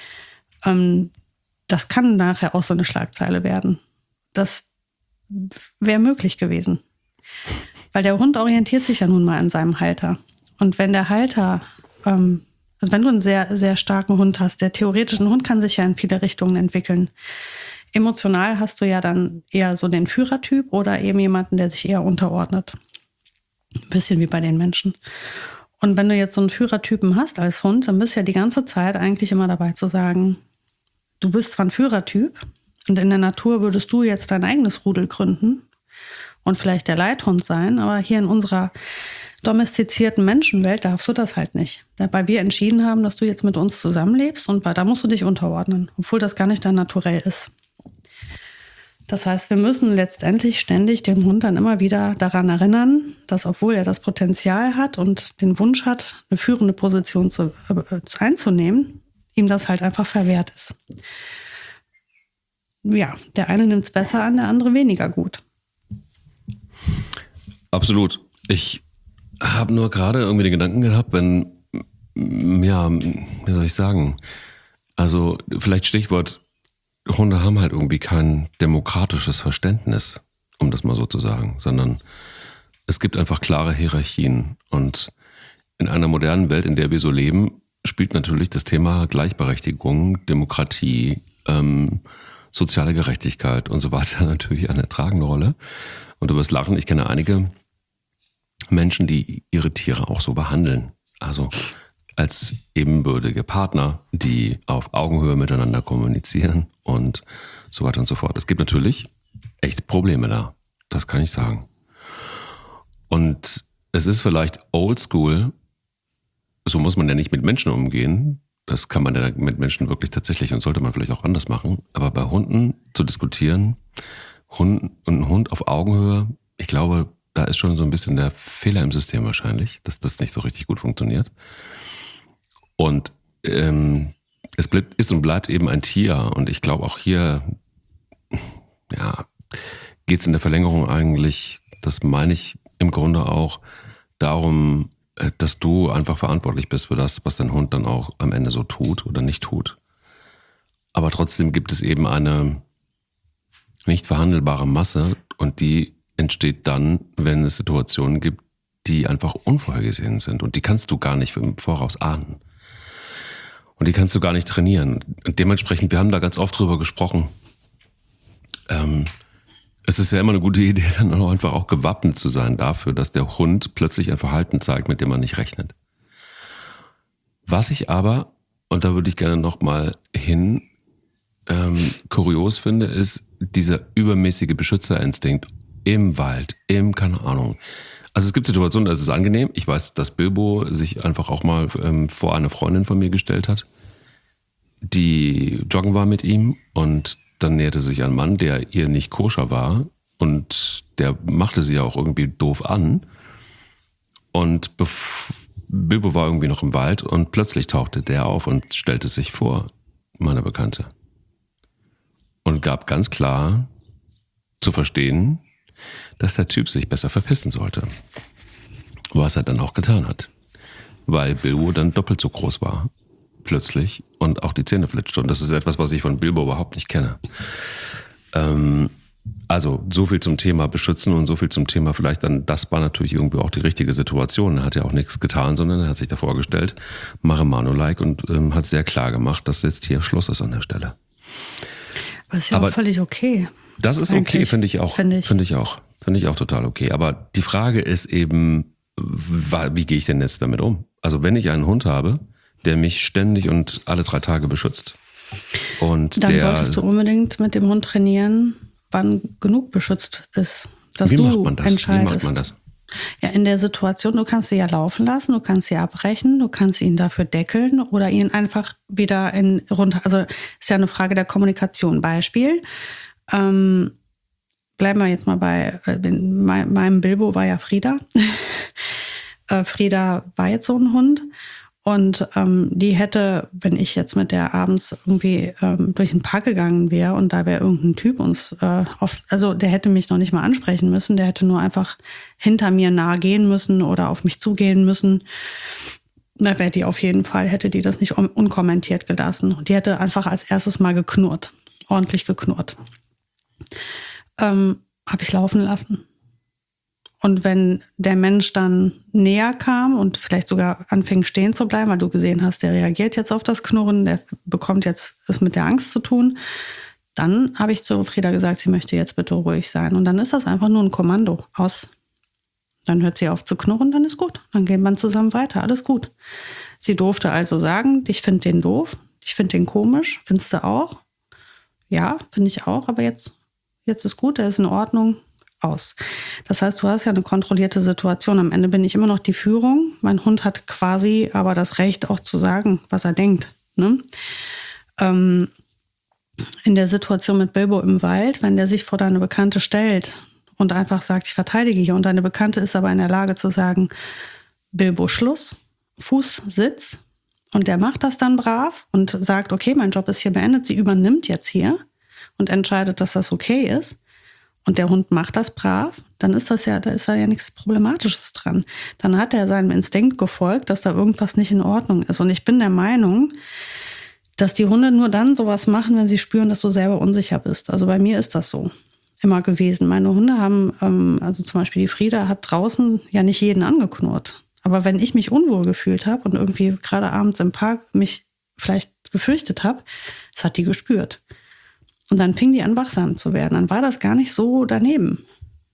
Das kann nachher auch so eine Schlagzeile werden. Das wäre möglich gewesen. Weil der Hund orientiert sich ja nun mal an seinem Halter. Und wenn der Halter, also wenn du einen sehr, sehr starken Hund hast, der theoretisch, ein Hund kann sich ja in viele Richtungen entwickeln. Emotional hast du ja dann eher so den Führertyp oder eben jemanden, der sich eher unterordnet. Ein bisschen wie bei den Menschen. Und wenn du jetzt so einen Führertypen hast als Hund, dann bist du ja die ganze Zeit eigentlich immer dabei zu sagen, du bist zwar ein Führertyp, und in der Natur würdest du jetzt dein eigenes Rudel gründen und vielleicht der Leithund sein, aber hier in unserer domestizierten Menschenwelt darfst du das halt nicht. Weil wir entschieden haben, dass du jetzt mit uns zusammenlebst und da musst du dich unterordnen, obwohl das gar nicht dein Naturell ist. Das heißt, wir müssen letztendlich ständig den Hund dann immer wieder daran erinnern, dass obwohl er das Potenzial hat und den Wunsch hat, eine führende Position einzunehmen, ihm das halt einfach verwehrt ist. Ja, der eine nimmt es besser an, der andere weniger gut. Absolut. Ich habe nur gerade irgendwie den Gedanken gehabt, wenn, ja, wie soll ich sagen, also vielleicht Stichwort, Hunde haben halt irgendwie kein demokratisches Verständnis, um das mal so zu sagen, sondern es gibt einfach klare Hierarchien. Und in einer modernen Welt, in der wir so leben, spielt natürlich das Thema Gleichberechtigung, Demokratie, soziale Gerechtigkeit und so weiter natürlich eine tragende Rolle. Und du wirst lachen, ich kenne einige Menschen, die ihre Tiere auch so behandeln. Also als ebenbürtige Partner, die auf Augenhöhe miteinander kommunizieren und so weiter und so fort. Es gibt natürlich echt Probleme da, das kann ich sagen. Und es ist vielleicht oldschool, so muss man ja nicht mit Menschen umgehen. Das kann man ja mit Menschen wirklich tatsächlich und sollte man vielleicht auch anders machen. Aber bei Hunden zu diskutieren, ein Hund auf Augenhöhe, ich glaube, da ist schon so ein bisschen der Fehler im System wahrscheinlich, dass das nicht so richtig gut funktioniert. Und es ist und bleibt eben ein Tier. Und ich glaube auch hier, ja, geht es in der Verlängerung eigentlich, das meine ich im Grunde auch, darum, dass du einfach verantwortlich bist für das, was dein Hund dann auch am Ende so tut oder nicht tut. Aber trotzdem gibt es eben eine nicht verhandelbare Masse und die entsteht dann, wenn es Situationen gibt, die einfach unvorhergesehen sind und die kannst du gar nicht im Voraus ahnen. Und die kannst du gar nicht trainieren. Und dementsprechend, wir haben da ganz oft drüber gesprochen, es ist ja immer eine gute Idee, dann auch einfach auch gewappnet zu sein dafür, dass der Hund plötzlich ein Verhalten zeigt, mit dem man nicht rechnet. Was ich aber, und da würde ich gerne nochmal hin, kurios finde, ist dieser übermäßige Beschützerinstinkt im Wald, keine Ahnung. Also es gibt Situationen, da ist es angenehm. Ich weiß, dass Bilbo sich einfach auch mal vor eine Freundin von mir gestellt hat, die joggen war mit ihm und dann näherte sich ein Mann, der ihr nicht koscher war und der machte sie ja auch irgendwie doof an. Und Bilbo war irgendwie noch im Wald und plötzlich tauchte der auf und stellte sich vor, meine Bekannte. Und gab ganz klar zu verstehen, dass der Typ sich besser verpissen sollte. Was er dann auch getan hat. Weil Bilbo dann doppelt so groß war plötzlich und auch die Zähne flitscht. Und das ist etwas, was ich von Bilbo überhaupt nicht kenne. Also so viel zum Thema Beschützen und so viel zum Thema vielleicht dann, das war natürlich irgendwie auch die richtige Situation. Er hat ja auch nichts getan, sondern er hat sich da vorgestellt, mache Manu-like und hat sehr klar gemacht, dass jetzt hier Schluss ist an der Stelle. Das ist ja auch völlig okay. Das ist okay, finde ich auch. Finde ich auch total okay. Aber die Frage ist eben, wie gehe ich denn jetzt damit um? Also wenn ich einen Hund habe, der mich ständig und alle 3 Tage beschützt. Und dann solltest du unbedingt mit dem Hund trainieren, wann genug beschützt ist, dass Wie du macht man das? entscheidest. Wie macht man das? Ja, in der Situation, du kannst sie ja laufen lassen, du kannst sie abbrechen, du kannst ihn dafür deckeln oder ihn einfach wieder runter. Also ist ja eine Frage der Kommunikation. Beispiel, bleiben wir jetzt mal bei meinem Bilbo war ja Frieda. Frieda war jetzt so ein Hund. Und die hätte, wenn ich jetzt mit der abends irgendwie durch den Park gegangen wäre und da wäre irgendein Typ uns also der hätte mich noch nicht mal ansprechen müssen, der hätte nur einfach hinter mir nahe gehen müssen oder auf mich zugehen müssen. Da wäre die auf jeden Fall, hätte die das nicht unkommentiert gelassen. Und die hätte einfach als erstes mal geknurrt, ordentlich geknurrt. Habe ich laufen lassen. Und wenn der Mensch dann näher kam und vielleicht sogar anfing stehen zu bleiben, weil du gesehen hast, der reagiert jetzt auf das Knurren, der bekommt jetzt es mit der Angst zu tun, dann habe ich zu Frieda gesagt, sie möchte jetzt bitte ruhig sein. Und dann ist das einfach nur ein Kommando aus. Dann hört sie auf zu knurren, dann ist gut. Dann geht man zusammen weiter, alles gut. Sie durfte also sagen, ich finde den doof, ich finde den komisch, findest du auch? Ja, finde ich auch, aber jetzt ist gut, er ist in Ordnung. Aus. Das heißt, du hast ja eine kontrollierte Situation. Am Ende bin ich immer noch die Führung. Mein Hund hat quasi aber das Recht, auch zu sagen, was er denkt. Ne? In der Situation mit Bilbo im Wald, wenn der sich vor deine Bekannte stellt und einfach sagt, ich verteidige hier, und deine Bekannte ist aber in der Lage zu sagen, Bilbo, Schluss, Fuß, Sitz, und der macht das dann brav und sagt, okay, mein Job ist hier beendet, sie übernimmt jetzt hier und entscheidet, dass das okay ist. Und der Hund macht das brav, dann ist da ist ja nichts Problematisches dran. Dann hat er seinem Instinkt gefolgt, dass da irgendwas nicht in Ordnung ist. Und ich bin der Meinung, dass die Hunde nur dann sowas machen, wenn sie spüren, dass du selber unsicher bist. Also bei mir ist das so immer gewesen. Meine Hunde haben, also zum Beispiel die Frieda hat draußen ja nicht jeden angeknurrt. Aber wenn ich mich unwohl gefühlt habe und irgendwie gerade abends im Park mich vielleicht gefürchtet habe, das hat die gespürt. Und dann fing die an, wachsam zu werden. Dann war das gar nicht so daneben.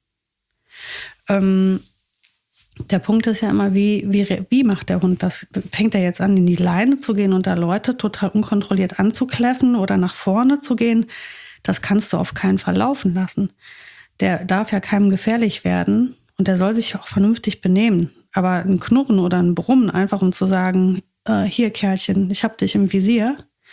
Der Punkt ist ja immer, wie macht der Hund das? Fängt er jetzt an, in die Leine zu gehen und da Leute total unkontrolliert anzukläffen oder nach vorne zu gehen? Das kannst du auf keinen Fall laufen lassen. Der darf ja keinem gefährlich werden und der soll sich auch vernünftig benehmen. Aber ein Knurren oder ein Brummen, einfach um zu sagen, hier Kerlchen, ich hab dich im Visier,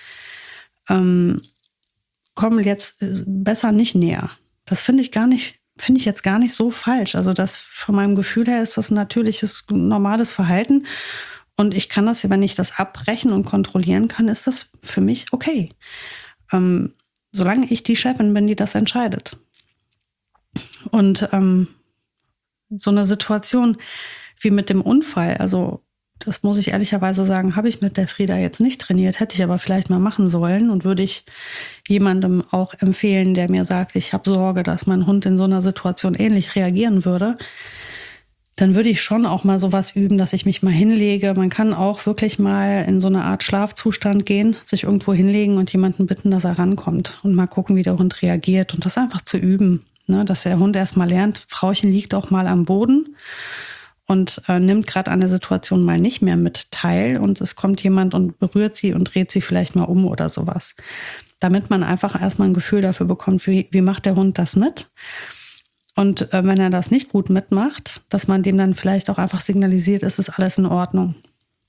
komm jetzt besser nicht näher. Das finde ich jetzt gar nicht so falsch. Also das von meinem Gefühl her ist das ein natürliches, normales Verhalten. Und ich kann das, wenn ich das abbrechen und kontrollieren kann, ist das für mich okay. Solange ich die Chefin bin, die das entscheidet. Und so eine Situation wie mit dem Unfall, also das muss ich ehrlicherweise sagen, habe ich mit der Frieda jetzt nicht trainiert, hätte ich aber vielleicht mal machen sollen und würde ich jemandem auch empfehlen, der mir sagt, ich habe Sorge, dass mein Hund in so einer Situation ähnlich reagieren würde, dann würde ich schon auch mal sowas üben, dass ich mich mal hinlege. Man kann auch wirklich mal in so eine Art Schlafzustand gehen, sich irgendwo hinlegen und jemanden bitten, dass er rankommt und mal gucken, wie der Hund reagiert und das einfach zu üben, ne? Dass der Hund erst mal lernt, Frauchen liegt auch mal am Boden und nimmt gerade an der Situation mal nicht mehr mit teil und es kommt jemand und berührt sie und dreht sie vielleicht mal um oder sowas. Damit man einfach erstmal ein Gefühl dafür bekommt, wie macht der Hund das mit? Und wenn er das nicht gut mitmacht, dass man dem dann vielleicht auch einfach signalisiert, es ist alles in Ordnung.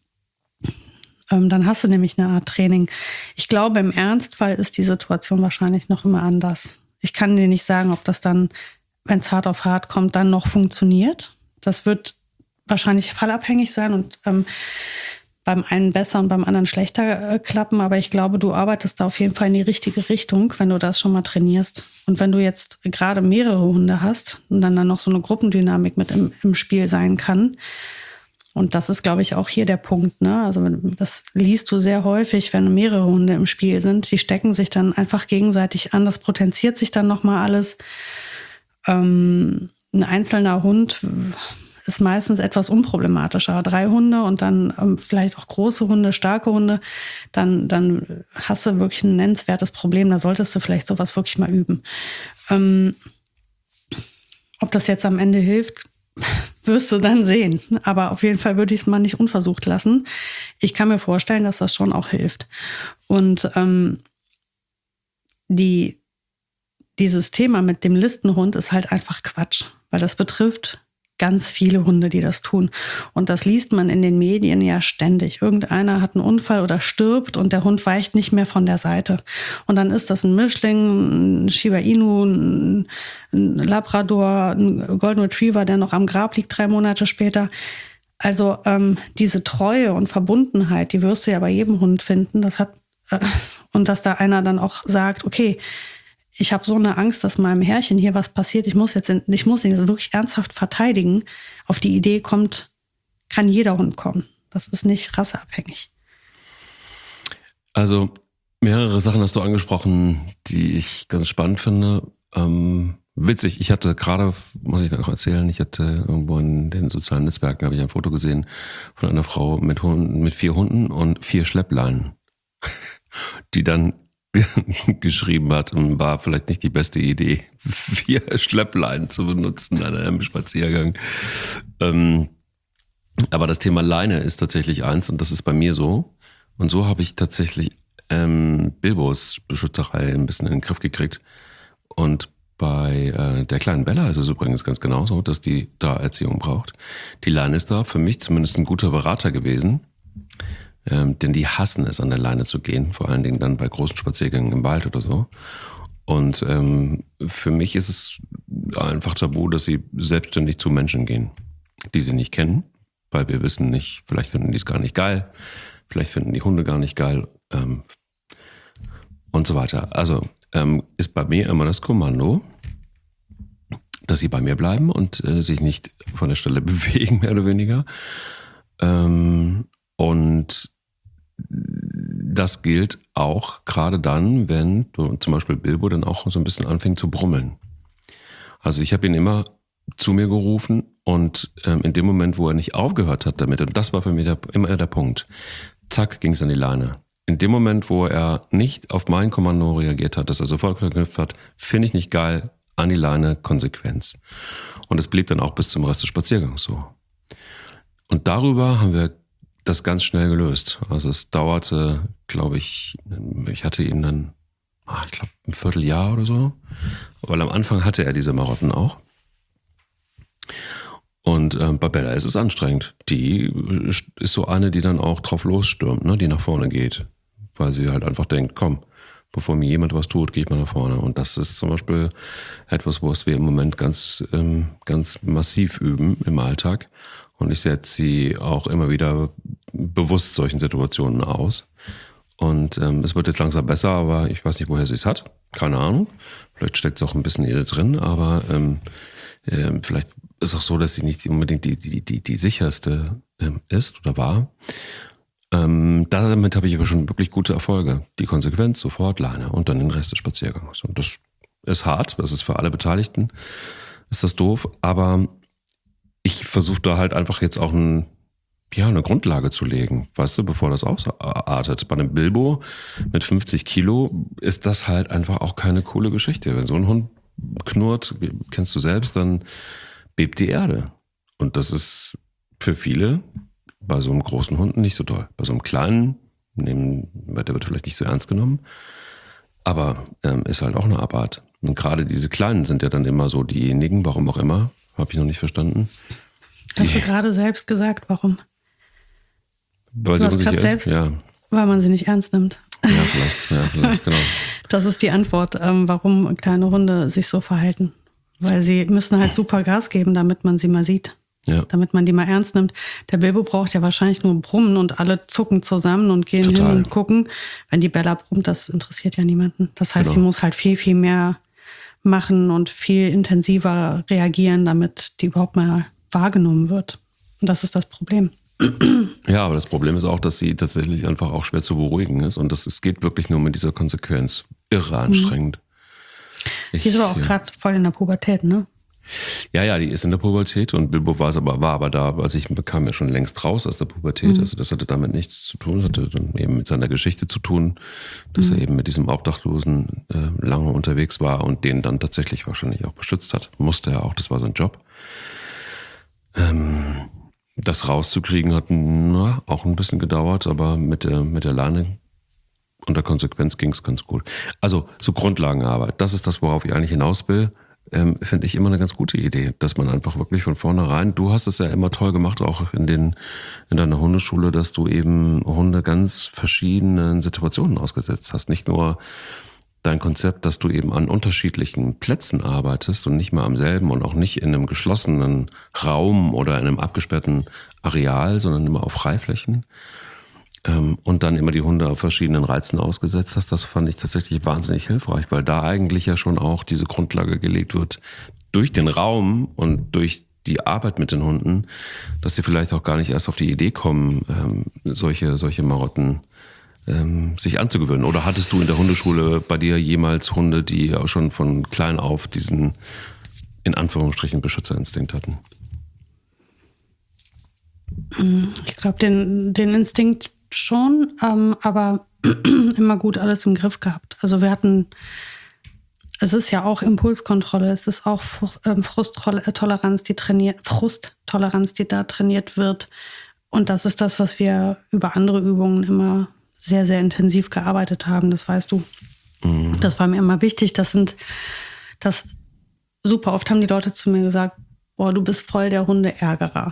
Dann hast du nämlich eine Art Training. Ich glaube, im Ernstfall ist die Situation wahrscheinlich noch immer anders. Ich kann dir nicht sagen, ob das dann, wenn es hart auf hart kommt, dann noch funktioniert. Das wird wahrscheinlich fallabhängig sein und beim einen besser und beim anderen schlechter klappen. Aber ich glaube, du arbeitest da auf jeden Fall in die richtige Richtung, wenn du das schon mal trainierst. Und wenn du jetzt gerade mehrere Hunde hast und dann noch so eine Gruppendynamik mit im Spiel sein kann Und das ist, glaube ich, auch hier der Punkt, ne? Also das liest du sehr häufig, wenn mehrere Hunde im Spiel sind. Die stecken sich dann einfach gegenseitig an. Das potenziert sich dann nochmal alles. Ein einzelner Hund ist meistens etwas unproblematischer. 3 Hunde und dann vielleicht auch große Hunde, starke Hunde, dann hast du wirklich ein nennenswertes Problem. Da solltest du vielleicht sowas wirklich mal üben. Ob das jetzt am Ende hilft, wirst du dann sehen. Aber auf jeden Fall würde ich es mal nicht unversucht lassen. Ich kann mir vorstellen, dass das schon auch hilft. Und dieses Thema mit dem Listenhund ist halt einfach Quatsch, weil das betrifft ganz viele Hunde, die das tun. Und das liest man in den Medien ja ständig. Irgendeiner hat einen Unfall oder stirbt und der Hund weicht nicht mehr von der Seite. Und dann ist das ein Mischling, ein Shiba Inu, ein Labrador, ein Golden Retriever, der noch am Grab liegt 3 Monate später. Also diese Treue und Verbundenheit, die wirst du ja bei jedem Hund finden. Und dass da einer dann auch sagt, okay, ich habe so eine Angst, dass meinem Herrchen hier was passiert. Ich muss ihn jetzt wirklich ernsthaft verteidigen. Auf die Idee kann jeder Hund kommen. Das ist nicht rasseabhängig. Also mehrere Sachen hast du angesprochen, die ich ganz spannend finde. Witzig, ich hatte gerade, muss ich noch erzählen, ich hatte irgendwo in den sozialen Netzwerken, habe ich ein Foto gesehen von einer Frau mit 4 Hunden und 4 Schleppleinen, die dann geschrieben hat, und war vielleicht nicht die beste Idee, 4 Schleppleinen zu benutzen an einem Spaziergang. Aber das Thema Leine ist tatsächlich eins und das ist bei mir so. Und so habe ich tatsächlich Bilbos Beschützerei ein bisschen in den Griff gekriegt. Und bei der kleinen Bella ist es übrigens ganz genauso, dass die da Erziehung braucht. Die Leine ist da für mich zumindest ein guter Berater gewesen. Denn die hassen es, an der Leine zu gehen, vor allen Dingen dann bei großen Spaziergängen im Wald oder so. Und für mich ist es einfach tabu, dass sie selbstständig zu Menschen gehen, die sie nicht kennen, weil wir wissen nicht, vielleicht finden die es gar nicht geil, vielleicht finden die Hunde gar nicht geil und so weiter. Also ist bei mir immer das Kommando, dass sie bei mir bleiben und sich nicht von der Stelle bewegen, mehr oder weniger. Und das gilt auch gerade dann, wenn zum Beispiel Bilbo dann auch so ein bisschen anfängt zu brummeln. Also ich habe ihn immer zu mir gerufen und in dem Moment, wo er nicht aufgehört hat damit, und das war für mich immer der Punkt, zack, ging es an die Leine. In dem Moment, wo er nicht auf mein Kommando reagiert hat, dass er sofort geknüpft hat, finde ich nicht geil, an die Leine, Konsequenz. Und es blieb dann auch bis zum Rest des Spaziergangs so. Und darüber haben wir das ganz schnell gelöst. Also es dauerte, glaube ich hatte ihn dann, ich glaube, ein Vierteljahr oder so. Weil am Anfang hatte er diese Marotten auch. Und bei Bella ist es anstrengend. Die ist so eine, die dann auch drauf losstürmt, ne? Die nach vorne geht. Weil sie halt einfach denkt, komm, bevor mir jemand was tut, gehe ich mal nach vorne. Und das ist zum Beispiel etwas, was wir im Moment ganz massiv üben im Alltag. Und ich setze sie auch immer wieder bewusst solchen Situationen aus. Und es wird jetzt langsam besser, aber ich weiß nicht, woher sie es hat. Keine Ahnung. Vielleicht steckt es auch ein bisschen in ihr drin, aber vielleicht ist auch so, dass sie nicht unbedingt die sicherste ist oder war. Damit habe ich aber schon wirklich gute Erfolge. Die Konsequenz, sofort Leine und dann den Rest des Spaziergangs. Und das ist hart, das ist für alle Beteiligten, ist das doof, aber ich versuche da halt einfach jetzt auch eine Grundlage zu legen, weißt du, bevor das ausartet. Bei einem Bilbo mit 50 Kilo ist das halt einfach auch keine coole Geschichte. Wenn so ein Hund knurrt, kennst du selbst, dann bebt die Erde. Und das ist für viele bei so einem großen Hund nicht so toll. Bei so einem kleinen, der wird vielleicht nicht so ernst genommen, aber ist halt auch eine Abart. Und gerade diese Kleinen sind ja dann immer so diejenigen, warum auch immer, habe ich noch nicht verstanden. Hast du gerade selbst gesagt, warum? Weil sie unsicher ist? Selbst, ja. Weil man sie nicht ernst nimmt. Ja, vielleicht, genau. Das ist die Antwort, warum kleine Hunde sich so verhalten. Weil sie müssen halt super Gas geben, damit man sie mal sieht. Ja. Damit man die mal ernst nimmt. Der Bilbo braucht ja wahrscheinlich nur brummen und alle zucken zusammen und gehen hin und gucken. Wenn die Bella brummt, das interessiert ja niemanden. Das heißt, sie muss halt viel, viel mehr machen und viel intensiver reagieren, damit die überhaupt mal wahrgenommen wird. Und das ist das Problem. Ja, aber das Problem ist auch, dass sie tatsächlich einfach auch schwer zu beruhigen ist und es geht wirklich nur mit dieser Konsequenz. Irre anstrengend. Die ist aber auch gerade voll in der Pubertät, ne? Ja, die ist in der Pubertät und Bilbo war aber da, also ich bekam ja schon längst raus aus der Pubertät, also das hatte damit nichts zu tun, das hatte dann eben mit seiner Geschichte zu tun, dass er eben mit diesem Obdachlosen lange unterwegs war und den dann tatsächlich wahrscheinlich auch beschützt hat. Musste er auch, das war sein Job. Das rauszukriegen hat auch ein bisschen gedauert, aber mit der Leine und der Konsequenz ging es ganz gut. Also so Grundlagenarbeit, das ist das, worauf ich eigentlich hinaus will. Finde ich immer eine ganz gute Idee, dass man einfach wirklich von vornherein, du hast es ja immer toll gemacht, auch in deiner Hundeschule, dass du eben Hunde ganz verschiedenen Situationen ausgesetzt hast. Nicht nur dein Konzept, dass du eben an unterschiedlichen Plätzen arbeitest und nicht mehr am selben und auch nicht in einem geschlossenen Raum oder in einem abgesperrten Areal, sondern immer auf Freiflächen. Und dann immer die Hunde auf verschiedenen Reizen ausgesetzt hast, das fand ich tatsächlich wahnsinnig hilfreich, weil da eigentlich ja schon auch diese Grundlage gelegt wird durch den Raum und durch die Arbeit mit den Hunden, dass sie vielleicht auch gar nicht erst auf die Idee kommen, solche Marotten sich anzugewöhnen. Oder hattest du in der Hundeschule bei dir jemals Hunde, die auch schon von klein auf diesen, in Anführungsstrichen, Beschützerinstinkt hatten? Ich glaube, den Instinkt schon, aber immer gut alles im Griff gehabt. Also es ist ja auch Impulskontrolle, es ist auch Frusttoleranz, die da trainiert wird. Und das ist das, was wir über andere Übungen immer sehr, sehr intensiv gearbeitet haben, das weißt du. Das war mir immer wichtig. Super oft haben die Leute zu mir gesagt, boah, du bist voll der Hundeärgerer.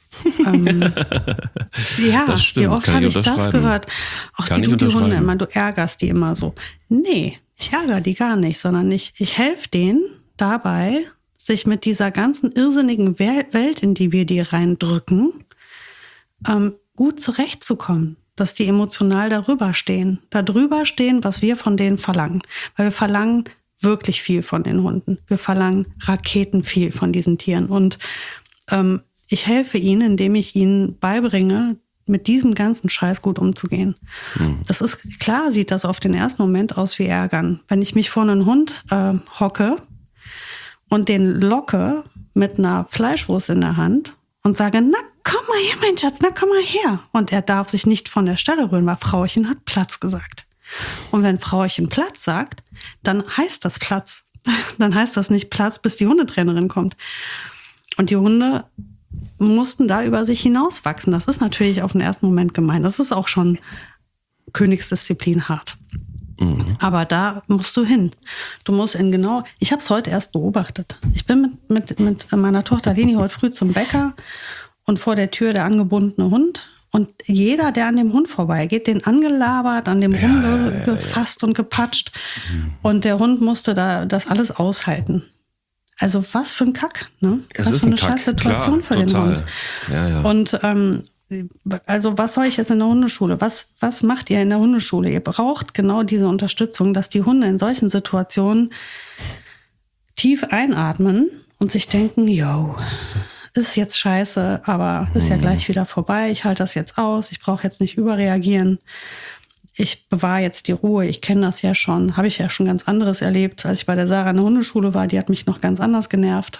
Ja, das stimmt. Wie oft habe ich das gehört? Auch die Hunde immer, du ärgerst die immer so. Nee, ich ärgere die gar nicht, sondern ich helfe denen dabei, sich mit dieser ganzen irrsinnigen Welt, in die wir die reindrücken, gut zurechtzukommen. Dass die emotional darüber stehen, was wir von denen verlangen. Weil wir verlangen wirklich viel von den Hunden. Wir verlangen Raketen viel von diesen Tieren. Und ich helfe ihnen, indem ich ihnen beibringe, mit diesem ganzen Scheiß gut umzugehen. Das ist klar, sieht das auf den ersten Moment aus wie Ärgern. Wenn ich mich vor einen Hund hocke und den locke mit einer Fleischwurst in der Hand und sage, na komm mal her, mein Schatz, na komm mal her. Und er darf sich nicht von der Stelle rühren, weil Frauchen hat Platz gesagt. Und wenn Frauchen Platz sagt, dann heißt das Platz. Dann heißt das nicht Platz, bis die Hundetrainerin kommt. Und die Hunde mussten da über sich hinauswachsen. Das ist natürlich auf den ersten Moment gemein. Das ist auch schon Königsdisziplin hart. Aber da musst du hin. Du musst ich habe es heute erst beobachtet. Ich bin mit meiner Tochter Leni heute früh zum Bäcker und vor der Tür der angebundene Hund. Und jeder, der an dem Hund vorbeigeht, den angelabert, an dem rumgefasst und gepatscht. Und der Hund musste da das alles aushalten. Also was für ein Kack, ne? Was für eine scheiß Situation für den Hund. Ja. Und also was soll ich jetzt in der Hundeschule? Was macht ihr in der Hundeschule? Ihr braucht genau diese Unterstützung, dass die Hunde in solchen Situationen tief einatmen und sich denken, yo, ist jetzt scheiße, aber ist ja gleich wieder vorbei. Ich halte das jetzt aus. Ich brauche jetzt nicht überreagieren. Ich bewahre jetzt die Ruhe. Ich kenne das ja schon. Habe ich ja schon ganz anderes erlebt, als ich bei der Sarah in der Hundeschule war. Die hat mich noch ganz anders genervt.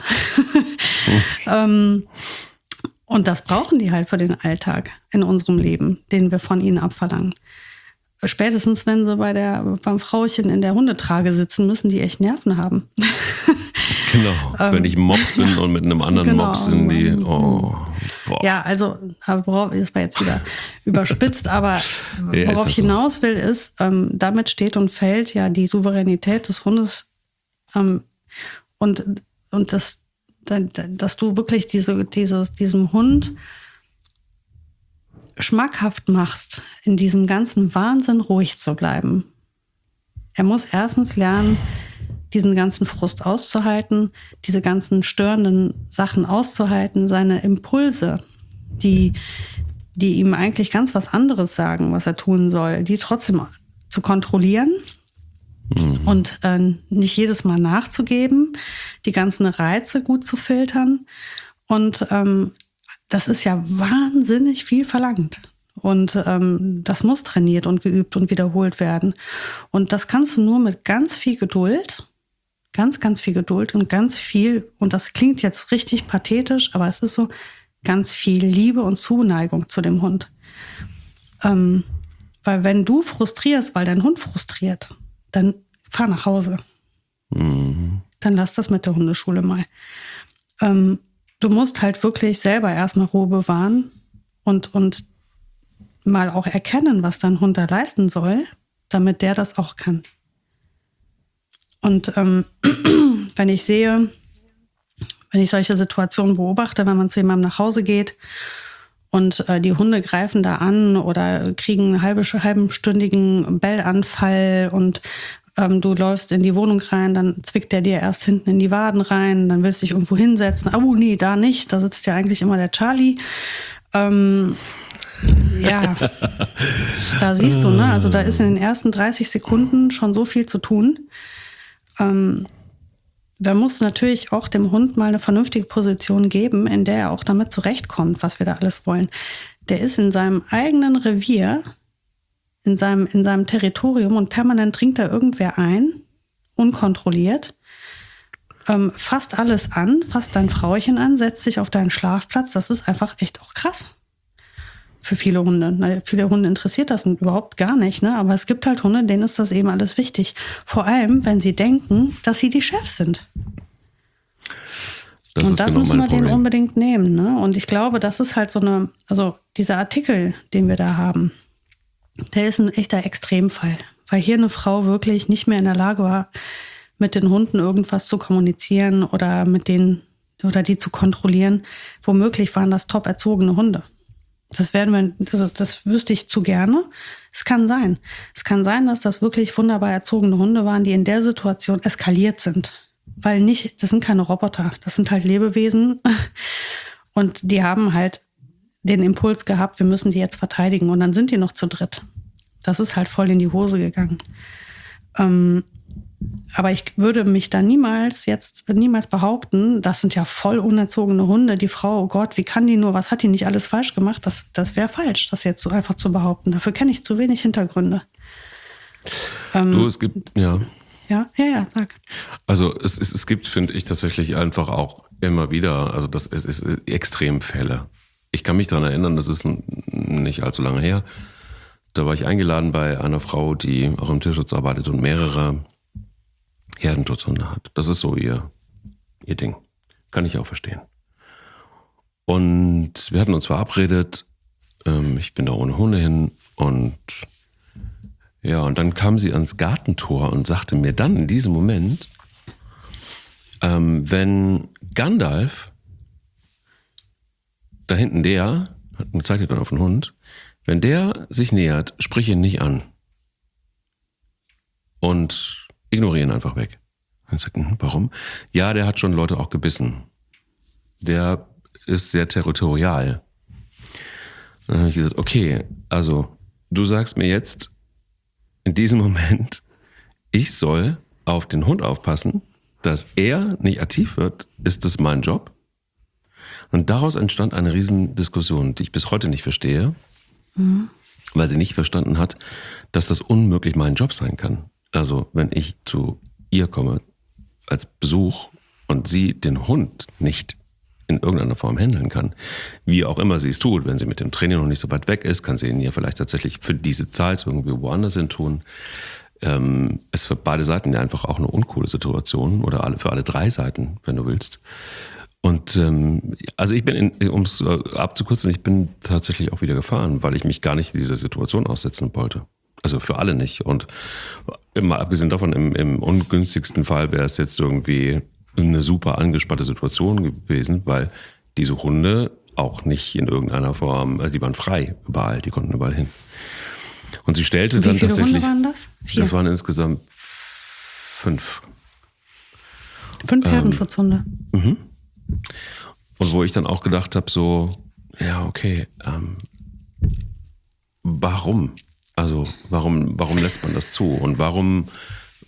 Und das brauchen die halt für den Alltag in unserem Leben, den wir von ihnen abverlangen. Spätestens, wenn sie beim Frauchen in der Hundetrage sitzen, müssen die echt Nerven haben. Genau, wenn ich Mops bin und mit einem anderen Mops in die... Oh, boah. Ja, also, das war jetzt wieder überspitzt, aber worauf ich hinaus will, ist, damit steht und fällt ja die Souveränität des Hundes und dass du wirklich diesem Hund schmackhaft machst, in diesem ganzen Wahnsinn ruhig zu bleiben. Er muss erstens lernen, diesen ganzen Frust auszuhalten, diese ganzen störenden Sachen auszuhalten, seine Impulse, die ihm eigentlich ganz was anderes sagen, was er tun soll, die trotzdem zu kontrollieren und nicht jedes Mal nachzugeben, die ganzen Reize gut zu filtern und das ist ja wahnsinnig viel verlangt. Und das muss trainiert und geübt und wiederholt werden. Und das kannst du nur mit ganz viel Geduld, ganz viel Geduld und ganz viel, und das klingt jetzt richtig pathetisch, aber es ist so, ganz viel Liebe und Zuneigung zu dem Hund. Weil wenn du frustrierst, weil dein Hund frustriert, dann fahr nach Hause. Mhm. Dann lass das mit der Hundeschule mal. Du musst halt wirklich selber erstmal Ruhe bewahren und mal auch erkennen, was dein Hund da leisten soll, damit der das auch kann. Und wenn ich solche Situationen beobachte, wenn man zu jemandem nach Hause geht und die Hunde greifen da an oder kriegen einen halbstündigen Bellanfall und du läufst in die Wohnung rein, dann zwickt der dir erst hinten in die Waden rein, dann willst du dich irgendwo hinsetzen. Oh nee, da nicht, da sitzt ja eigentlich immer der Charlie. Ja, da siehst du, ne? Also da ist in den ersten 30 Sekunden schon so viel zu tun. Da muss natürlich auch dem Hund mal eine vernünftige Position geben, in der er auch damit zurechtkommt, was wir da alles wollen. Der ist in seinem eigenen Revier, in seinem Territorium und permanent dringt da irgendwer ein, unkontrolliert, fasst alles an, fasst dein Frauchen an, setzt sich auf deinen Schlafplatz. Das ist einfach echt auch krass für viele Hunde. Viele Hunde interessiert das überhaupt gar nicht, ne? Aber es gibt halt Hunde, denen ist das eben alles wichtig. Vor allem, wenn sie denken, dass sie die Chefs sind. Das müssen wir denen unbedingt nehmen, ne? Und ich glaube, das ist halt also dieser Artikel, den wir da haben, der ist ein echter Extremfall. Weil hier eine Frau wirklich nicht mehr in der Lage war, mit den Hunden irgendwas zu kommunizieren oder die zu kontrollieren. Womöglich waren das top erzogene Hunde. Das wüsste ich zu gerne. Es kann sein. Es kann sein, dass das wirklich wunderbar erzogene Hunde waren, die in der Situation eskaliert sind. Weil das sind keine Roboter, das sind halt Lebewesen. Und die haben halt den Impuls gehabt, wir müssen die jetzt verteidigen. Und dann sind die noch zu dritt. Das ist halt voll in die Hose gegangen. Aber ich würde mich da niemals behaupten, das sind ja voll unerzogene Hunde, die Frau, oh Gott, wie kann die nur, was hat die nicht alles falsch gemacht? Das wäre falsch, das jetzt so einfach zu behaupten. Dafür kenne ich zu wenig Hintergründe. Es gibt, ja. Ja, sag. Also es gibt, finde ich, tatsächlich einfach auch immer wieder, also es ist Extremfälle. Ich kann mich daran erinnern, das ist nicht allzu lange her. Da war ich eingeladen bei einer Frau, die auch im Tierschutz arbeitet und mehrere Herdenschutzhunde hat. Das ist so ihr Ding. Kann ich auch verstehen. Und wir hatten uns verabredet, ich bin da ohne Hunde hin und dann kam sie ans Gartentor und sagte mir dann in diesem Moment, wenn Gandalf, da hinten der, zeigt dann auf den Hund, wenn der sich nähert, sprich ihn nicht an. Und ignoriere ihn einfach weg. Und ich sagte, warum? Ja, der hat schon Leute auch gebissen. Der ist sehr territorial. Dann habe ich gesagt, okay, also du sagst mir jetzt in diesem Moment, ich soll auf den Hund aufpassen, dass er nicht aktiv wird, ist das mein Job? Und daraus entstand eine Riesendiskussion, die ich bis heute nicht verstehe, weil sie nicht verstanden hat, dass das unmöglich mein Job sein kann. Also wenn ich zu ihr komme als Besuch und sie den Hund nicht in irgendeiner Form handeln kann, wie auch immer sie es tut, wenn sie mit dem Training noch nicht so weit weg ist, kann sie ihn ja vielleicht tatsächlich für diese Zeit irgendwie woanders hin tun. Ist für beide Seiten ja einfach auch eine uncoole Situation oder für alle drei Seiten, wenn du willst. Und also ich bin, um es abzukürzen, ich bin tatsächlich auch wieder gefahren, weil ich mich gar nicht dieser Situation aussetzen wollte. Also für alle nicht. Und mal abgesehen davon, im ungünstigsten Fall wäre es jetzt irgendwie eine super angespannte Situation gewesen, weil diese Hunde auch nicht in irgendeiner Form, also die waren frei überall, die konnten überall hin. Und sie stellte dann tatsächlich... Wie viele Hunde waren das? 4? Das waren insgesamt 5. 5 Herdenschutzhunde. Und wo ich dann auch gedacht habe, so, ja, okay, warum? Also warum lässt man das zu? Und warum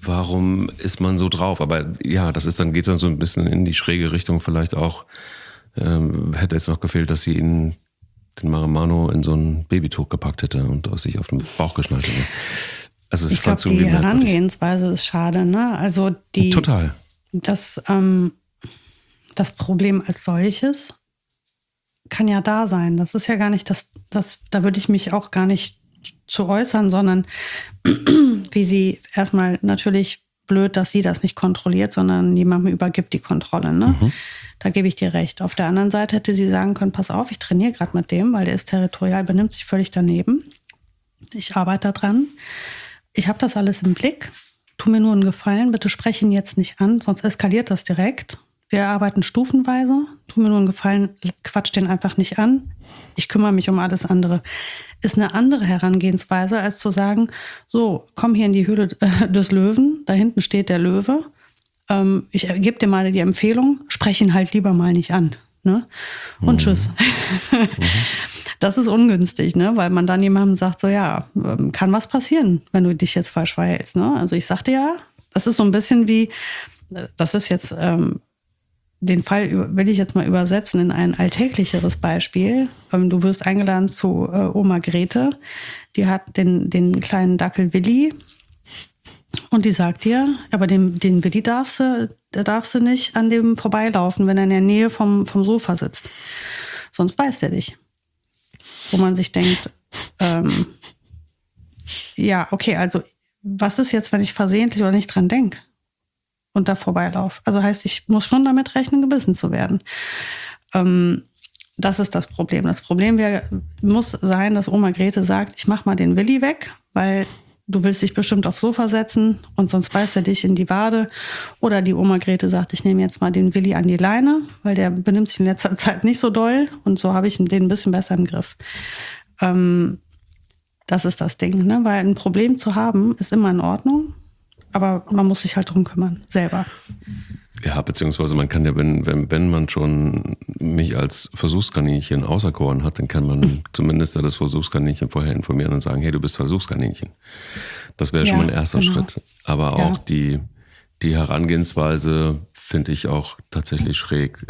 ist man so drauf? Aber ja, geht dann so ein bisschen in die schräge Richtung vielleicht auch, hätte es noch gefehlt, dass sie den Marimano in so ein Babytuch gepackt hätte und sich auf den Bauch geschnallt hätte. Also ich glaube, die Herangehensweise ist schade, ne? Also total. Das Problem als solches kann ja da sein. Das ist ja gar nicht da würde ich mich auch gar nicht zu äußern, sondern wie sie erstmal natürlich blöd, dass sie das nicht kontrolliert, sondern jemandem übergibt die Kontrolle. Ne? Da gebe ich dir recht. Auf der anderen Seite hätte sie sagen können, pass auf, ich trainiere gerade mit dem, weil der ist territorial, benimmt sich völlig daneben. Ich arbeite daran. Ich habe das alles im Blick. Tu mir nur einen Gefallen, bitte spreche ihn jetzt nicht an, sonst eskaliert das direkt. Wir arbeiten stufenweise. Tu mir nur einen Gefallen, quatsch den einfach nicht an. Ich kümmere mich um alles andere. Ist eine andere Herangehensweise, als zu sagen, so, komm hier in die Höhle des Löwen, da hinten steht der Löwe. Ich gebe dir mal die Empfehlung, sprech ihn halt lieber mal nicht an. Ne? Und tschüss. Das ist ungünstig, ne? Weil man dann jemandem sagt, so ja, kann was passieren, wenn du dich jetzt falsch verhältst. Ne? Also ich sagte ja, das ist so ein bisschen wie, das ist jetzt, den Fall will ich jetzt mal übersetzen in ein alltäglicheres Beispiel. Du wirst eingeladen zu Oma Grete, die hat den kleinen Dackel Willi und die sagt dir, aber den Willi darfst du nicht an dem vorbeilaufen, wenn er in der Nähe vom Sofa sitzt. Sonst beißt er dich. Wo man sich denkt, ja, okay, also was ist jetzt, wenn ich versehentlich oder nicht dran denke und da vorbeilaufe? Also heißt, ich muss schon damit rechnen, gebissen zu werden. Das ist das Problem. Das Problem muss sein, dass Oma Grete sagt, ich mach mal den Willi weg, weil du willst dich bestimmt aufs Sofa setzen und sonst beißt er dich in die Wade. Oder die Oma Grete sagt, ich nehme jetzt mal den Willi an die Leine, weil der benimmt sich in letzter Zeit nicht so doll und so habe ich den ein bisschen besser im Griff. Das ist das Ding, ne? Weil ein Problem zu haben, ist immer in Ordnung, aber man muss sich halt drum kümmern, selber. Ja, beziehungsweise man kann ja, wenn man schon mich als Versuchskaninchen auserkoren hat, dann kann man zumindest das Versuchskaninchen vorher informieren und sagen, hey, du bist Versuchskaninchen. Das wäre schon mal ein erster Schritt. Aber auch die Herangehensweise finde ich auch tatsächlich schräg.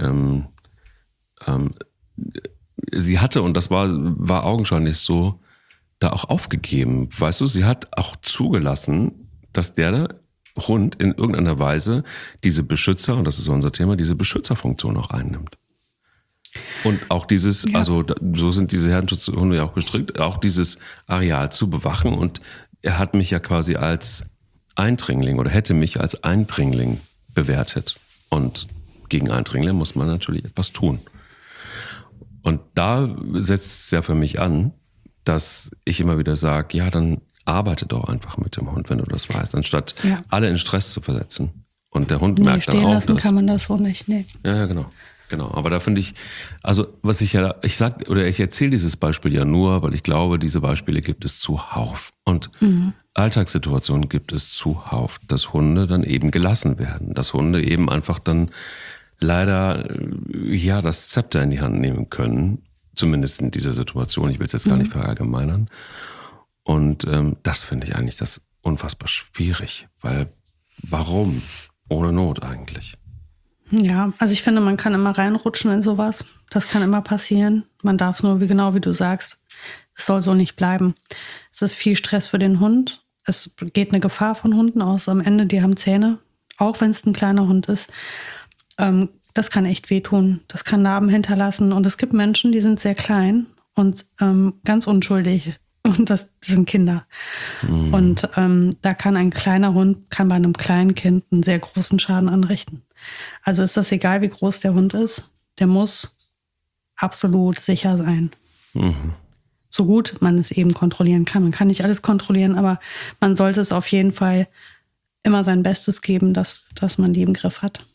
Sie hatte, und das war augenscheinlich so, da auch aufgegeben. Weißt du, sie hat auch zugelassen, dass der Hund in irgendeiner Weise diese Beschützer, und das ist unser Thema, diese Beschützerfunktion auch einnimmt. Und auch dieses, also so sind diese Herdenschutzhunde ja auch gestrickt, auch dieses Areal zu bewachen. Und er hat mich ja quasi als Eindringling oder hätte mich als Eindringling bewertet. Und gegen Eindringlinge muss man natürlich etwas tun. Und da setzt es ja für mich an, dass ich immer wieder sage, ja, dann arbeite doch einfach mit dem Hund, wenn du das weißt, anstatt alle in Stress zu versetzen. Und der Hund merkt dann auch, stehen lassen kann man das so nicht, nee. Ja, genau. Aber da finde ich, also was ich erzähle dieses Beispiel ja nur, weil ich glaube, diese Beispiele gibt es zuhauf. Und Alltagssituationen gibt es zuhauf, dass Hunde dann eben gelassen werden, dass Hunde eben einfach dann leider das Zepter in die Hand nehmen können, zumindest in dieser Situation. Ich will es jetzt gar nicht verallgemeinern. Und das finde ich eigentlich das unfassbar schwierig, weil warum? Ohne Not eigentlich. Ja, also ich finde, man kann immer reinrutschen in sowas. Das kann immer passieren. Man darf es nur, genau wie du sagst, es soll so nicht bleiben. Es ist viel Stress für den Hund. Es geht eine Gefahr von Hunden aus. Am Ende, die haben Zähne, auch wenn es ein kleiner Hund ist. Das kann echt wehtun. Das kann Narben hinterlassen. Und es gibt Menschen, die sind sehr klein und ganz unschuldig. Und das sind Kinder. Und da kann ein kleiner Hund, bei einem kleinen Kind einen sehr großen Schaden anrichten. Also ist das egal, wie groß der Hund ist, der muss absolut sicher sein. So gut man es eben kontrollieren kann. Man kann nicht alles kontrollieren, aber man sollte es auf jeden Fall immer sein Bestes geben, dass man die im Griff hat.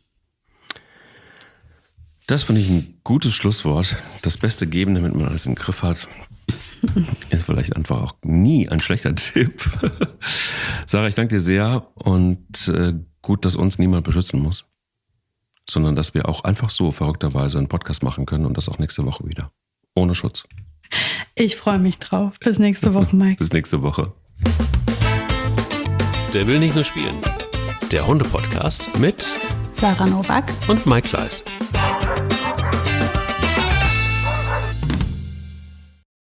Das finde ich ein gutes Schlusswort. Das Beste geben, damit man alles im Griff hat. Ist vielleicht einfach auch nie ein schlechter Tipp. Sarah, ich danke dir sehr und gut, dass uns niemand beschützen muss, sondern dass wir auch einfach so verrückterweise einen Podcast machen können und das auch nächste Woche wieder. Ohne Schutz. Ich freue mich drauf. Bis nächste Woche, Mike. Bis nächste Woche. Der will nicht nur spielen. Der Hunde-Podcast mit Sarah Nowak und Mike Kleiss.